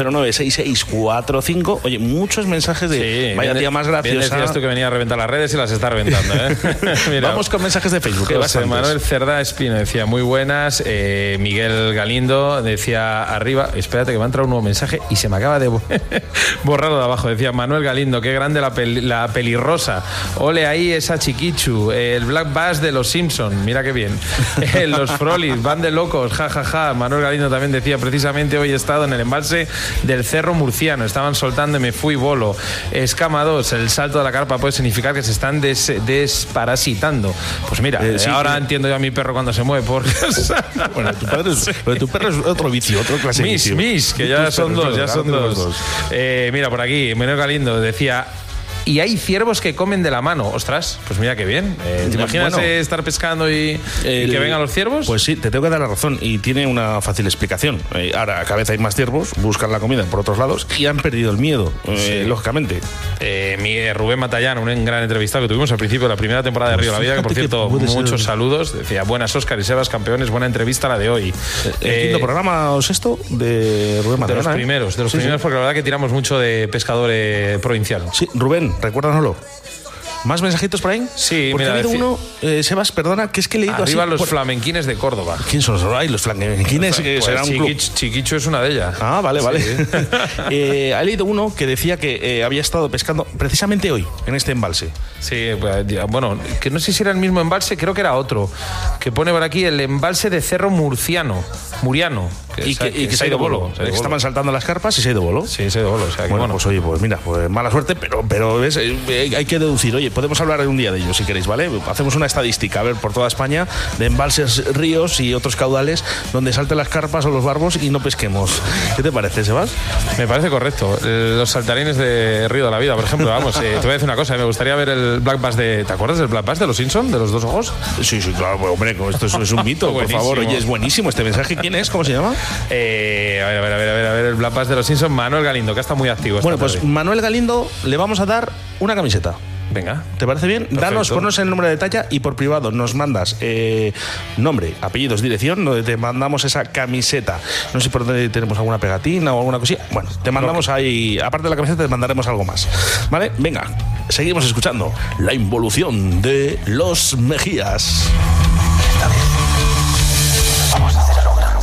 661-096645. Oye, muchos mensajes de sí, vaya tía más graciosa. Bien decías tú que venía a reventar las redes y las está reventando, Mira, vamos con mensajes de Facebook. José Manuel Cerda Espino decía, muy buenas. Miguel Galindo decía, arriba, espérate que me ha entrado un nuevo mensaje y se me acaba de borrarlo de abajo. Decía, Manuel Galindo, qué grande la pelirrosa. Ole ahí esa Chiquichu. El Black Bass de los Simpson, mira qué bien. Los Frolis van de locos, jajaja. Manuel Galindo también decía, precisamente hoy he estado en el embalse del Cerro Murciano, estaban soltando y me fui bolo. Escama 2, el salto de la carpa puede significar que se están desparasitando. Pues mira, sí, ahora entiendo yo a mi perro cuando se mueve por bueno, tu perro es otro vicio, otro clase de vicio. Que ya son dos, mira, por aquí, Manuel Galindo decía, y hay ciervos que comen de la mano. Ostras, pues mira qué bien. ¿Te imaginas estar pescando y que vengan los ciervos? Pues sí, te tengo que dar la razón y tiene una fácil explicación. Ahora cada vez hay más ciervos, buscan la comida por otros lados y han perdido el miedo, lógicamente. Rubén Matallán, un gran entrevistado que tuvimos al principio de la primera temporada de Río de la Vida, que por cierto, muchos saludos. Decía, buenas Óscar y Sebas, campeones, buena entrevista la de hoy. ¿El quinto programa o sexto de Rubén Matallán? De los primeros, porque la verdad que tiramos mucho de pescador provincial. Sí, Rubén, recuérdanoslo. ¿Más mensajitos por ahí? Sí, porque mira, ha habido uno, Sebas, perdona, que es que he leído arriba así. Los flamenquines de Córdoba. ¿Quién son los flamenquines? Pues será un club. Chiquicho es una de ellas. Ah, vale. He leído uno que decía que había estado pescando precisamente hoy, en este embalse. Sí, bueno, que no sé si era el mismo embalse, creo que era otro. Que pone por aquí el embalse de Cerro Muriano. Y que se ha ido bolo. Estaban saltando las carpas y se ha ido bolo. Sí, se ha ido bolo. O sea, bueno, pues oye, pues mira, pues mala suerte, pero ¿ves? Hay que deducir. Oye, podemos hablar un día de ello si queréis, ¿vale? Hacemos una estadística, a ver, por toda España, de embalses, ríos y otros caudales donde salten las carpas o los barbos y no pesquemos. ¿Qué te parece, Sebas? Me parece correcto. Los saltarines de Río de la Vida, por ejemplo, vamos, te voy a decir una cosa, me gustaría ver el Black Bass ¿te acuerdas del Black Bass de los Simpson, de los dos ojos? Sí, claro, hombre, esto es un mito, por favor. Oye, es buenísimo este mensaje. ¿Quién es? ¿Cómo se llama? A ver, el Black Bass de los Simpson, Manuel Galindo, que está muy activo. Bueno, pues Manuel Galindo le vamos a dar una camiseta. Venga. ¿Te parece bien? Perfecto. Ponnos el número de talla y por privado nos mandas nombre, apellidos, dirección, donde te mandamos esa camiseta. No sé por dónde tenemos alguna pegatina o alguna cosilla. Bueno, te mandamos ahí, aparte de la camiseta, te mandaremos algo más. ¿Vale? Venga, seguimos escuchando La Involución de Los Mejías. Está bien. Vamos a hacer algo grande.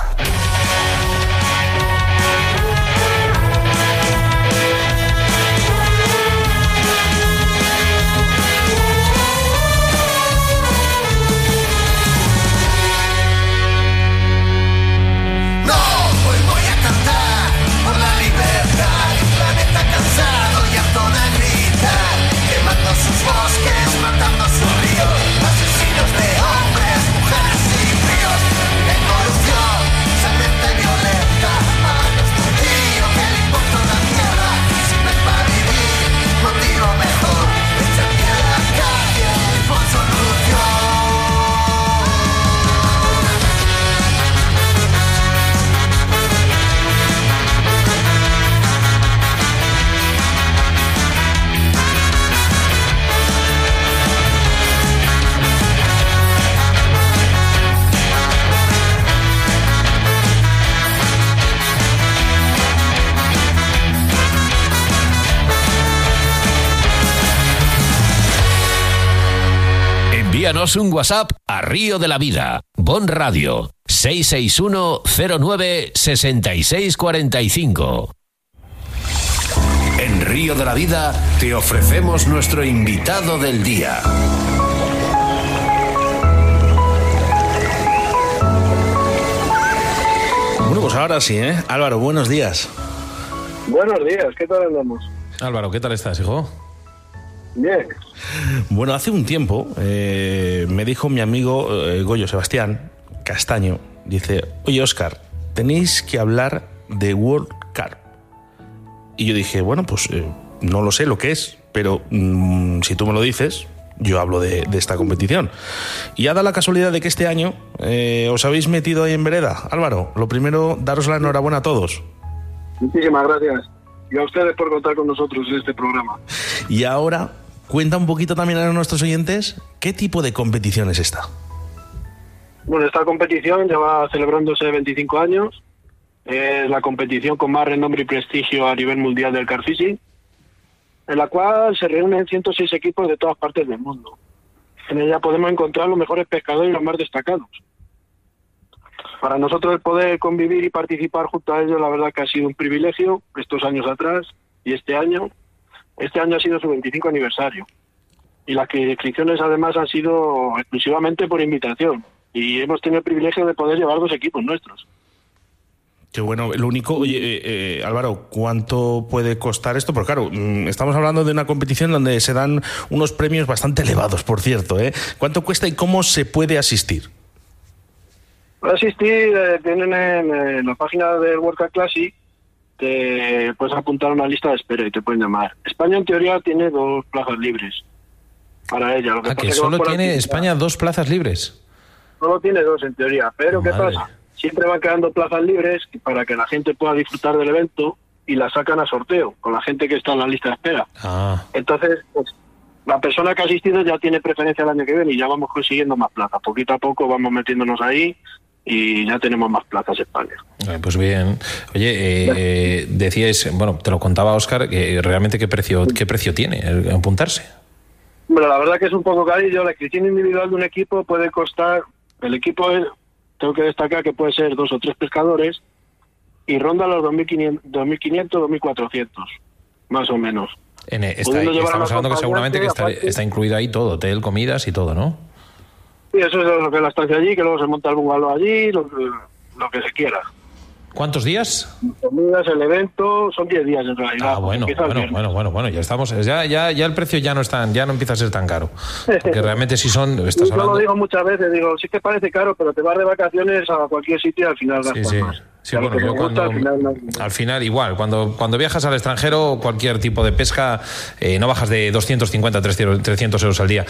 Sus bosques, matando sus ríos, asesinos de hombres, mujeres Envíanos un WhatsApp a Río de la Vida, Bon Radio, 661-09-6645. En Río de la Vida te ofrecemos nuestro invitado del día. Bueno, pues ahora sí, ¿eh? Álvaro, buenos días. Buenos días, ¿qué tal andamos? Álvaro, ¿qué tal estás, hijo? Bien. Bueno, hace un tiempo me dijo mi amigo Goyo Sebastián Castaño, dice, oye, Óscar, tenéis que hablar de World Cup. Y yo dije, bueno, pues no lo sé lo que es, pero si tú me lo dices, yo hablo de esta competición. Y ha dado la casualidad de que este año os habéis metido ahí en vereda. Álvaro, lo primero, daros la enhorabuena a todos. Muchísimas gracias. Y a ustedes por contar con nosotros en este programa. Y ahora, cuenta un poquito también a nuestros oyentes, ¿qué tipo de competición es esta? Bueno, esta competición lleva celebrándose 25 años. Es la competición con más renombre y prestigio a nivel mundial del karfishing, en la cual se reúnen 106 equipos de todas partes del mundo. En ella podemos encontrar los mejores pescadores y los más destacados. Para nosotros el poder convivir y participar junto a ellos, la verdad que ha sido un privilegio estos años atrás y este año ha sido su 25 aniversario. Y las inscripciones además han sido exclusivamente por invitación. Y hemos tenido el privilegio de poder llevar 2 equipos nuestros. Qué bueno, lo único, oye, Álvaro, ¿cuánto puede costar esto? Porque claro, estamos hablando de una competición donde se dan unos premios bastante elevados, por cierto, ¿eh? ¿Cuánto cuesta y cómo se puede asistir? Para asistir, tienen en la página del World Cup Classic, te puedes apuntar a una lista de espera y te pueden llamar. España en teoría tiene 2 plazas libres para ella. Lo que que solo tiene España 2 plazas libres. Solo tiene 2 en teoría, pero Madre. ¿qué pasa? Siempre van quedando plazas libres para que la gente pueda disfrutar del evento y la sacan a sorteo con la gente que está en la lista de espera. Entonces, pues, la persona que ha asistido ya tiene preferencia el año que viene y ya vamos consiguiendo más plazas. Poquito a poco vamos metiéndonos ahí y ya tenemos más plazas en España. Pues bien. Oye, decíais, bueno, te lo contaba Óscar, que realmente qué precio tiene el apuntarse. Bueno, la verdad que es un poco carillo. La inscripción individual de un equipo puede costar, el equipo tengo que destacar que puede ser 2 o 3 pescadores y ronda los 2.500, 2.400, más o menos. Estamos hablando que seguramente que está incluido ahí todo, hotel, comidas y todo, ¿no? Sí, eso es lo que es la estancia allí, que luego se monta el bungalow allí, lo que se quiera. ¿Cuántos días? Comidas, el evento, son 10 días en realidad. Bueno, ya estamos, ya el precio ya no empieza a ser tan caro. Porque realmente si son, estás hablando... Yo lo digo muchas veces, sí que parece caro, pero te vas de vacaciones a cualquier sitio y al final gastas más. Sí, bueno, yo al final igual, cuando viajas al extranjero, cualquier tipo de pesca, no bajas de 250, 300 euros al día.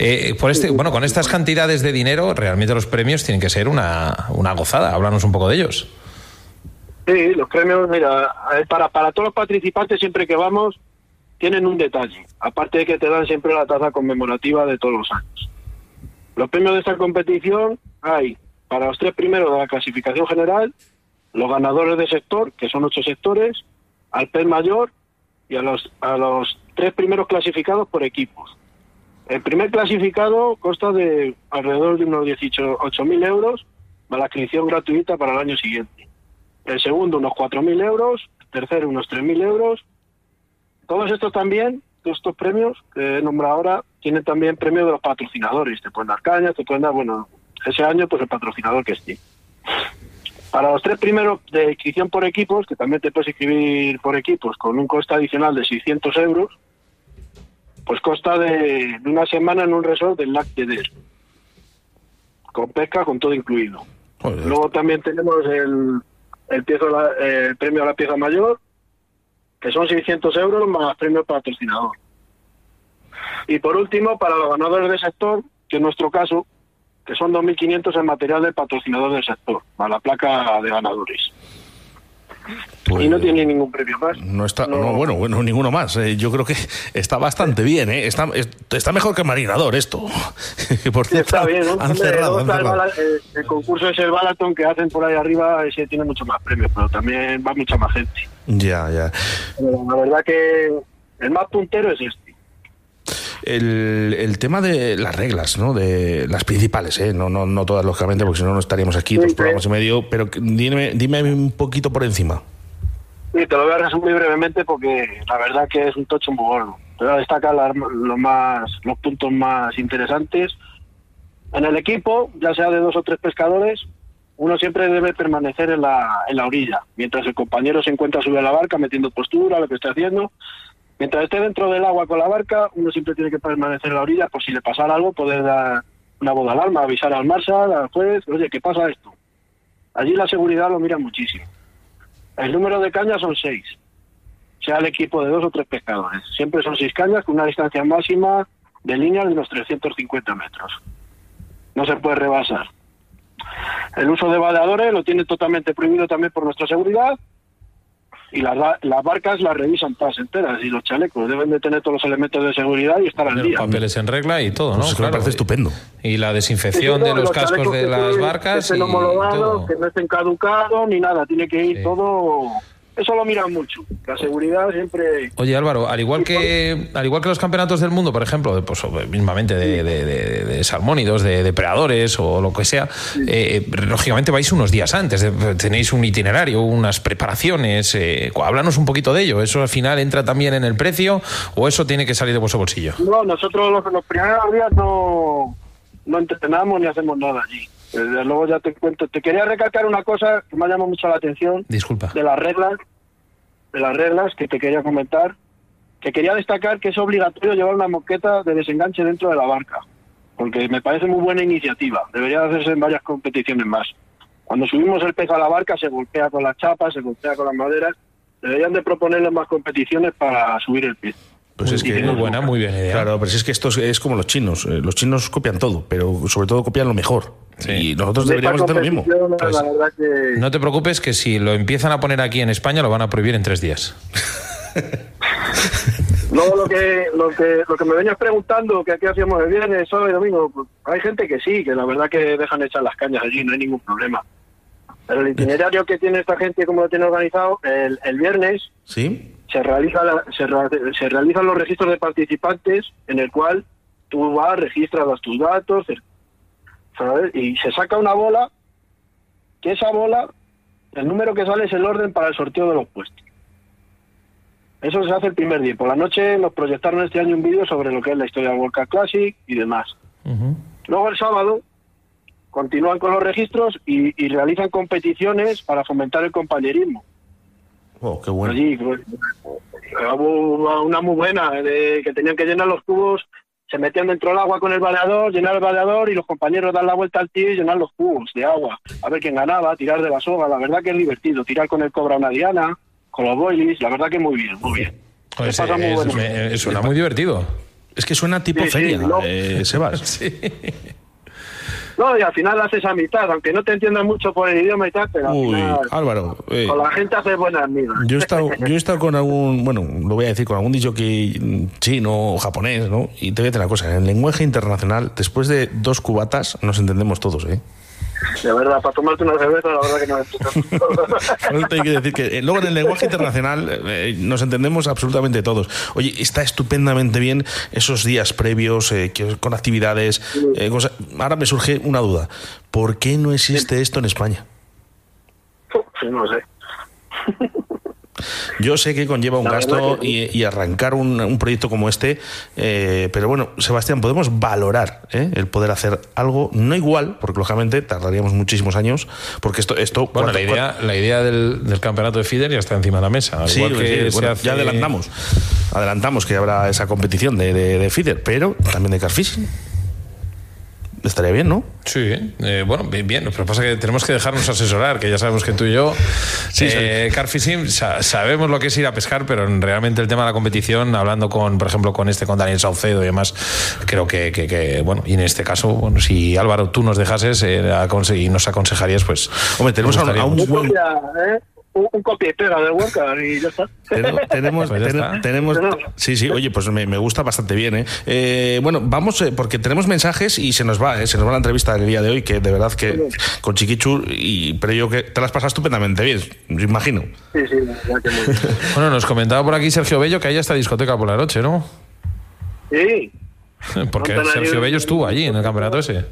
Con estas cantidades de dinero, realmente los premios tienen que ser una gozada. Háblanos un poco de ellos. Sí, los premios, mira, para todos los participantes siempre que vamos, tienen un detalle. Aparte de que te dan siempre la taza conmemorativa de todos los años. Los premios de esta competición hay para los 3 primeros de la clasificación general, los ganadores de sector, que son 8 sectores, al pez mayor y a los 3 primeros clasificados por equipos. El primer clasificado consta de alrededor de unos 18.000 euros, más la inscripción gratuita para el año siguiente. El segundo unos 4.000 euros, el tercero unos 3.000 euros. Todos estos premios que he nombrado ahora, tienen también premios de los patrocinadores. Te pueden dar cañas, te pueden dar, ese año pues el patrocinador que esté. Para los 3 primeros de inscripción por equipos, que también te puedes inscribir por equipos con un coste adicional de 600 euros, pues consta de una semana en un resort del Lac de Der, con pesca, con todo incluido. Joder. Luego también tenemos el premio a la pieza mayor, que son 600 euros más premio patrocinador. Y por último, para los ganadores del sector, que en nuestro caso, que son 2.500 en material del patrocinador del sector, más la placa de ganadores. Pues, y no tiene ningún premio más. Ninguno más. Yo creo que está bastante bien, ¿eh? Está mejor que Marinador esto. Por cierto, está bien, ¿no? Han cerrado. El concurso es el Balaton que hacen por ahí arriba, ese tiene mucho más premios, pero también va mucha más gente. Ya. Pero la verdad que el más puntero es este. El tema de las reglas, ¿no? De las principales, no todas, lógicamente, porque si no estaríamos aquí 2 programas y medio, pero dime un poquito por encima. Sí, te lo voy a resumir brevemente porque la verdad que es un tocho muy gordo. Te voy a destacar los puntos más interesantes. En el equipo, ya sea de 2 o 3 pescadores, uno siempre debe permanecer en la orilla, mientras el compañero se encuentra sobre la barca metiendo postura, lo que esté haciendo. Mientras esté dentro del agua con la barca, uno siempre tiene que permanecer en la orilla por si le pasara algo, poder dar una voz de alarma, avisar al marshal, al juez, oye, ¿qué pasa esto? Allí la seguridad lo mira muchísimo. El número de cañas son 6, sea el equipo de 2 o 3 pescadores. Siempre son 6 cañas con una distancia máxima de línea de unos 350 metros. No se puede rebasar. El uso de vadeadores lo tiene totalmente prohibido también por nuestra seguridad. Y las barcas las revisan todas enteras, y los chalecos deben de tener todos los elementos de seguridad y estar al día. Papeles en regla y todo, ¿no? Pues claro, me parece estupendo. Y la desinfección de los cascos de las barcas que estén homologados, que no estén caducados ni nada, tiene que ir todo. Eso lo miran mucho. La seguridad siempre. Oye, Álvaro, al igual que los campeonatos del mundo, por ejemplo, pues mismamente de salmónidos, de depredadores o lo que sea, lógicamente vais unos días antes, tenéis un itinerario, unas preparaciones. Háblanos un poquito de ello. ¿Eso al final entra también en el precio o eso tiene que salir de vuestro bolsillo? No, nosotros los primeros días no entrenamos ni hacemos nada allí. Desde luego ya te cuento. Te quería recalcar una cosa que me ha llamado mucho la atención. Disculpa. De las reglas que te quería comentar. Que quería destacar que es obligatorio llevar una moqueta de desenganche dentro de la barca. Porque me parece muy buena iniciativa. Debería hacerse en varias competiciones más. Cuando subimos el pez a la barca se golpea con las chapas, se golpea con las maderas. Deberían de proponerle más competiciones para subir el pez. Pues es que muy buena, muy bien idea. Claro, pero si es que esto es como los chinos. Los chinos copian todo, pero sobre todo copian lo mejor. Sí. Y nosotros deberíamos hacer lo mismo. Pues, la verdad que... No te preocupes, que si lo empiezan a poner aquí en España lo van a prohibir en 3 días. Luego lo que me venías preguntando, que aquí hacíamos el viernes, sábado y domingo, pues, hay gente que sí, que la verdad que dejan echar las cañas allí, no hay ningún problema. Pero el itinerario que tiene esta gente, como lo tiene organizado, el viernes... ¿Sí? Se realizan los registros de participantes, en el cual tú vas, registras tus datos, ¿sabes? Y se saca una bola, que esa bola, el número que sale es el orden para el sorteo de los puestos. Eso se hace el primer día. Por la noche nos proyectaron este año un vídeo sobre lo que es la historia del World Cup Classic y demás. Uh-huh. Luego el sábado continúan con los registros y realizan competiciones para fomentar el compañerismo. Oh, qué bueno. Allí, hubo una muy buena, que tenían que llenar los cubos, se metían dentro del agua con el vadeador, llenar el vadeador y los compañeros dar la vuelta al tío y llenar los cubos de agua. A ver quién ganaba, tirar de la soga. La verdad que es divertido, tirar con el cobra una diana, con los boilies, la verdad que muy bien, muy bien. Pues suena muy divertido. Es que suena tipo feria, Sebas. Sí. No, y al final haces amistad, aunque no te entiendas mucho por el idioma y tal, pero al final, Álvaro, con la gente haces buenas amigas. Yo he estado con algún, bueno, lo voy a decir, con algún disjockey chino o japonés, ¿no? Y te voy a decir una cosa, en el lenguaje internacional, después de 2 cubatas, nos entendemos todos, ¿eh? De verdad, para tomarte una cerveza, la verdad que no es. No te hay que decir que luego en el lenguaje internacional nos entendemos absolutamente todos. Oye, está estupendamente bien esos días previos con actividades. Cosas. Ahora me surge una duda. ¿Por qué no existe esto en España? Sí, no sé. Yo sé que conlleva un gasto y arrancar un proyecto como este, pero bueno, Sebastián, podemos valorar el poder hacer algo, no igual, porque lógicamente tardaríamos muchísimos años, porque esto bueno, la idea del campeonato de feeder ya está encima de la mesa. Sí, igual que sí, bueno, hace... ya adelantamos que habrá esa competición de feeder, pero también de carfishing. Estaría bien, ¿no? Sí, bueno, bien, pero pasa que tenemos que dejarnos asesorar, que ya sabemos que tú y yo, Carfishing, sabemos lo que es ir a pescar, pero realmente el tema de la competición, hablando por ejemplo, con Daniel Saucedo y demás, creo que bueno, y en este caso, bueno, si Álvaro, tú nos dejases y nos aconsejarías, pues... Hombre, tenemos a un buen... Un copia y pega del World y ya está. Tenemos sí, oye, pues me gusta bastante bien, bueno, vamos, porque tenemos mensajes y se nos va la entrevista del día de hoy, que de verdad que con Chiquichu, pero yo que te las pasas estupendamente bien, me imagino. Sí, ya que muy bien. Bueno, nos comentaba por aquí Sergio Bello que hay esta discoteca por la noche, ¿no? Sí. Porque Sergio Bello estuvo allí en el campeonato ese.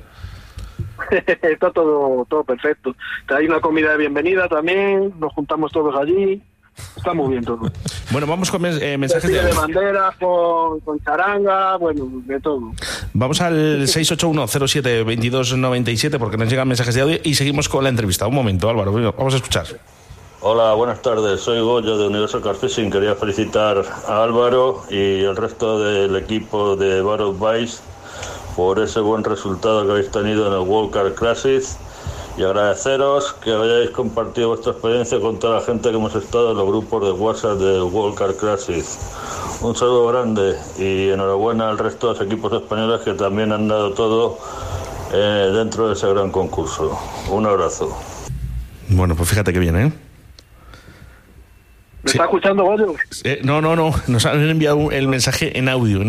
Está todo perfecto. Hay una comida de bienvenida también, nos juntamos todos allí, Está muy bien todo. Bueno, vamos con mensajes de banderas, con charanga, bueno, de todo. Vamos al 681-07-2297 porque nos llegan mensajes de audio y seguimos con la entrevista. Un momento, Álvaro, vamos a escuchar. Hola, buenas tardes. Soy Goyo de Universal Car Fishing. Quería felicitar a Álvaro y el resto del equipo de Barrow Vice por ese buen resultado que habéis tenido en el World Car Classic y agradeceros que hayáis compartido vuestra experiencia con toda la gente que hemos estado en los grupos de WhatsApp del World Car Classic. Un saludo grande y enhorabuena al resto de los equipos españoles que también han dado todo dentro de ese gran concurso. Un abrazo. Bueno, pues fíjate que bien, ¿eh? ¿Me está escuchando, Goyo? No. Nos han enviado el mensaje en audio.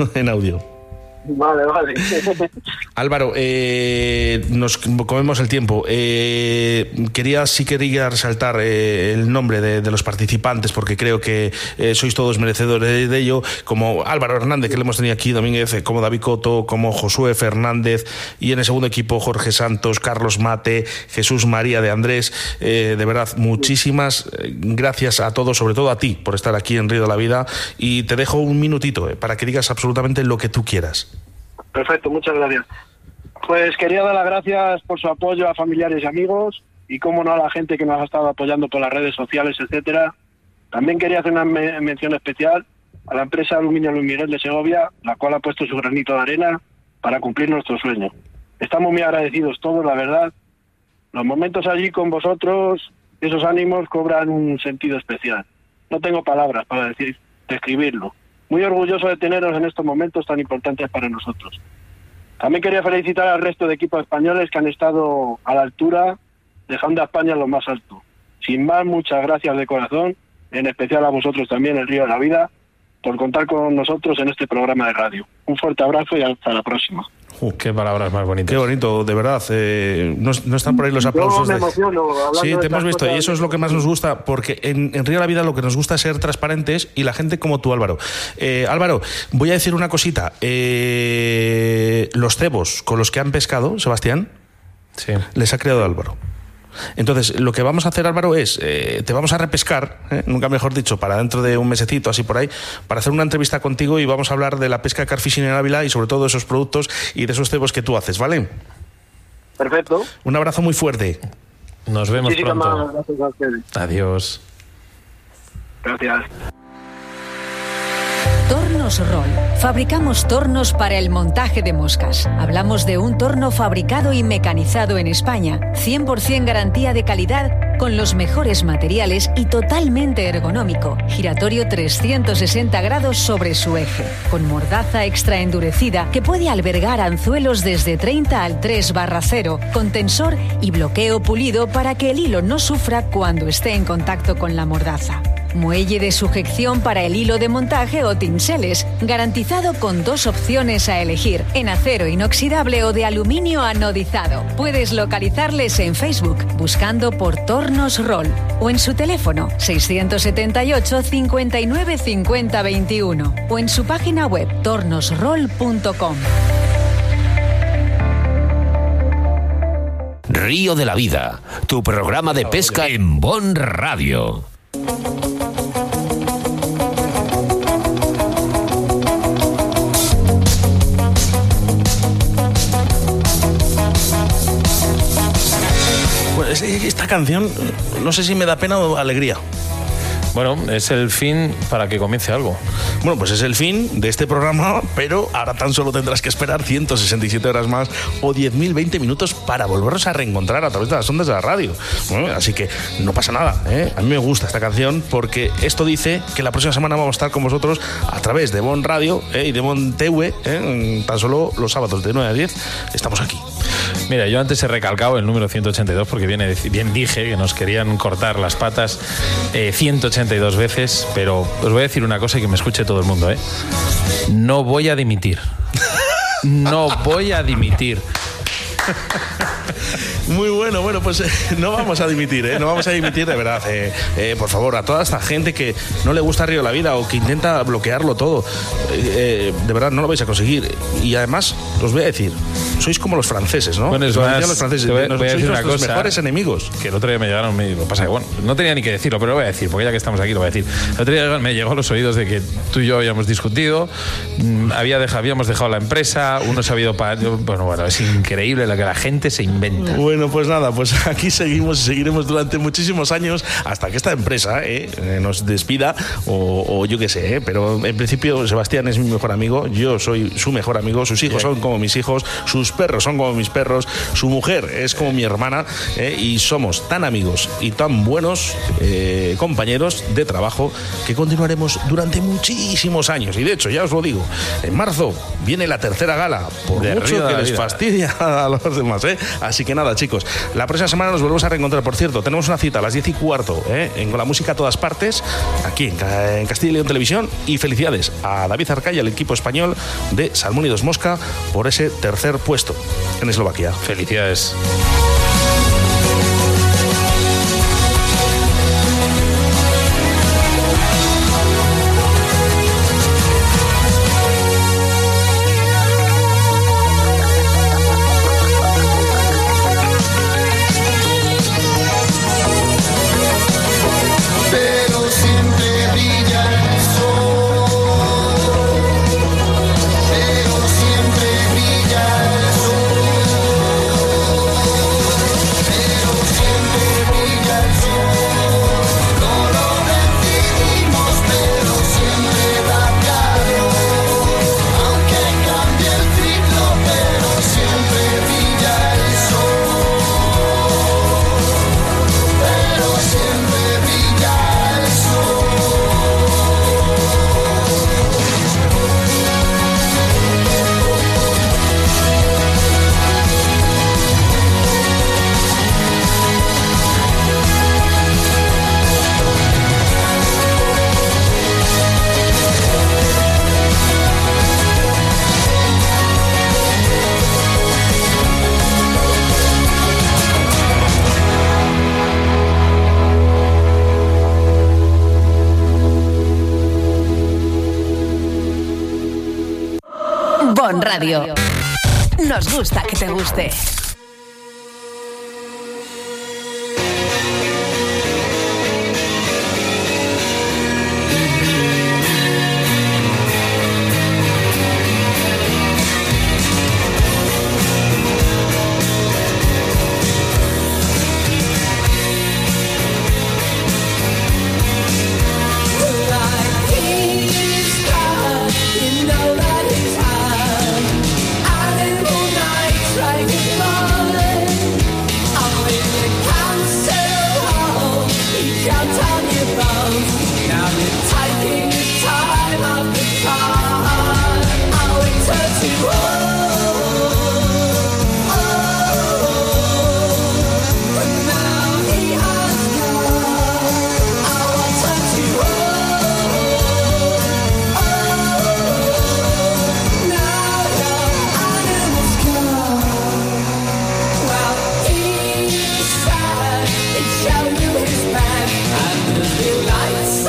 Vale. Álvaro, nos comemos el tiempo. Quería resaltar el nombre de los participantes porque creo que sois todos merecedores de ello, como Álvaro Hernández, que le hemos tenido aquí, Domínguez, como David Coto, como Josué Fernández, y en el segundo equipo Jorge Santos, Carlos Mate, Jesús María de Andrés. De verdad, muchísimas gracias a todos, sobre todo a ti, por estar aquí en Río de la Vida, y te dejo un minutito para que digas absolutamente lo que tú quieras. Perfecto, muchas gracias. Pues quería dar las gracias por su apoyo a familiares y amigos y, cómo no, a la gente que nos ha estado apoyando por las redes sociales, etcétera. También quería hacer una mención especial a la empresa Aluminio Luis Miguel de Segovia, la cual ha puesto su granito de arena para cumplir nuestro sueño. Estamos muy agradecidos todos, la verdad. Los momentos allí con vosotros, esos ánimos cobran un sentido especial. No tengo palabras para describirlo. Muy orgulloso de teneros en estos momentos tan importantes para nosotros. También quería felicitar al resto de equipos españoles que han estado a la altura, dejando a España en lo más alto. Sin más, muchas gracias de corazón, en especial a vosotros también, el Río de la Vida, por contar con nosotros en este programa de radio. Un fuerte abrazo y hasta la próxima. Qué palabras más bonitas. Qué bonito, de verdad. No están por ahí los aplausos. Yo me emociono. Sí, te hemos visto, y eso es lo que más nos gusta, porque en Río de la Vida lo que nos gusta es ser transparentes, y la gente como tú, Álvaro. Álvaro, voy a decir una cosita. Los cebos con los que han pescado, Sebastián, sí, les ha creado Álvaro. Entonces, lo que vamos a hacer, Álvaro, es te vamos a repescar, nunca mejor dicho, para dentro de un mesecito, así por ahí, para hacer una entrevista contigo, y vamos a hablar de la pesca Car Fishing en Ávila y sobre todo de esos productos y de esos cebos que tú haces, ¿vale? Perfecto. Un abrazo muy fuerte. Nos vemos pronto. Gracias a ustedes. Adiós. Gracias. Tornos Roll. Fabricamos tornos para el montaje de moscas. Hablamos de un torno fabricado y mecanizado en España, 100% garantía de calidad, con los mejores materiales y totalmente ergonómico. Giratorio 360 grados sobre su eje, con mordaza extra endurecida que puede albergar anzuelos desde 30 al 3/0, con tensor y bloqueo pulido para que el hilo no sufra cuando esté en contacto con la mordaza. Muelle de sujeción para el hilo de montaje o tinseles, garantizado con 2 opciones a elegir, en acero inoxidable o de aluminio anodizado. Puedes localizarles en Facebook buscando por Tornos Roll o en su teléfono 678 59 50 21 o en su página web tornosroll.com. Río de la Vida, tu programa de pesca en Bon Radio. Esta canción, no sé si me da pena o alegría. Bueno, es el fin para que comience algo. Bueno, pues es el fin de este programa, pero ahora tan solo tendrás que esperar 167 horas más o 10.020 minutos para volvernos a reencontrar a través de las ondas de la radio. Bueno, así que no pasa nada, ¿eh? A mí me gusta esta canción porque esto dice que la próxima semana vamos a estar con vosotros a través de Bon Radio y de Bon TV, tan solo los sábados de 9 a 10 estamos aquí. Mira, yo antes he recalcado el número 182 porque bien dije que nos querían cortar las patas 182 veces, pero os voy a decir una cosa y que me escuche todo el mundo, ¿eh? No voy a dimitir. No voy a dimitir. Muy bueno, pues no vamos a dimitir, no vamos a dimitir, de verdad. Por favor, a toda esta gente que no le gusta Río de la Vida o que intenta bloquearlo todo, de verdad no lo vais a conseguir. Y además, os voy a decir, sois como los franceses, ¿no? Bueno, es más, los franceses, voy a sois decir una nuestros cosa, mejores enemigos. Que el otro día me llegaron, lo pasa que, bueno, no tenía ni que decirlo, pero lo voy a decir, porque ya que estamos aquí lo voy a decir. El otro día me llegó a los oídos de que tú y yo habíamos discutido, habíamos dejado la empresa, uno se ha ido para... Bueno, es increíble lo que la gente se inventa. Bueno, pues nada, pues aquí seguimos y seguiremos durante muchísimos años hasta que esta empresa nos despida o yo qué sé, pero en principio Sebastián es mi mejor amigo, yo soy su mejor amigo, sus hijos son como mis hijos, sus perros son como mis perros, su mujer es como mi hermana, y somos tan amigos y tan buenos compañeros de trabajo que continuaremos durante muchísimos años. Y de hecho, ya os lo digo, en marzo viene la tercera gala, por de mucho que les vida. fastidia a los demás, Así que nada, chicos, la próxima semana nos volvemos a reencontrar. Por cierto, tenemos una cita a las 10:15 con la música a todas partes, aquí en Castilla y León Televisión. Y felicidades a David Arcay y al equipo español de Salmón y Dos Mosca por ese tercer puesto en Eslovaquia. Felicidades. Bon Radio. Nos gusta que te guste. Show you his man and the lights.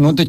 no te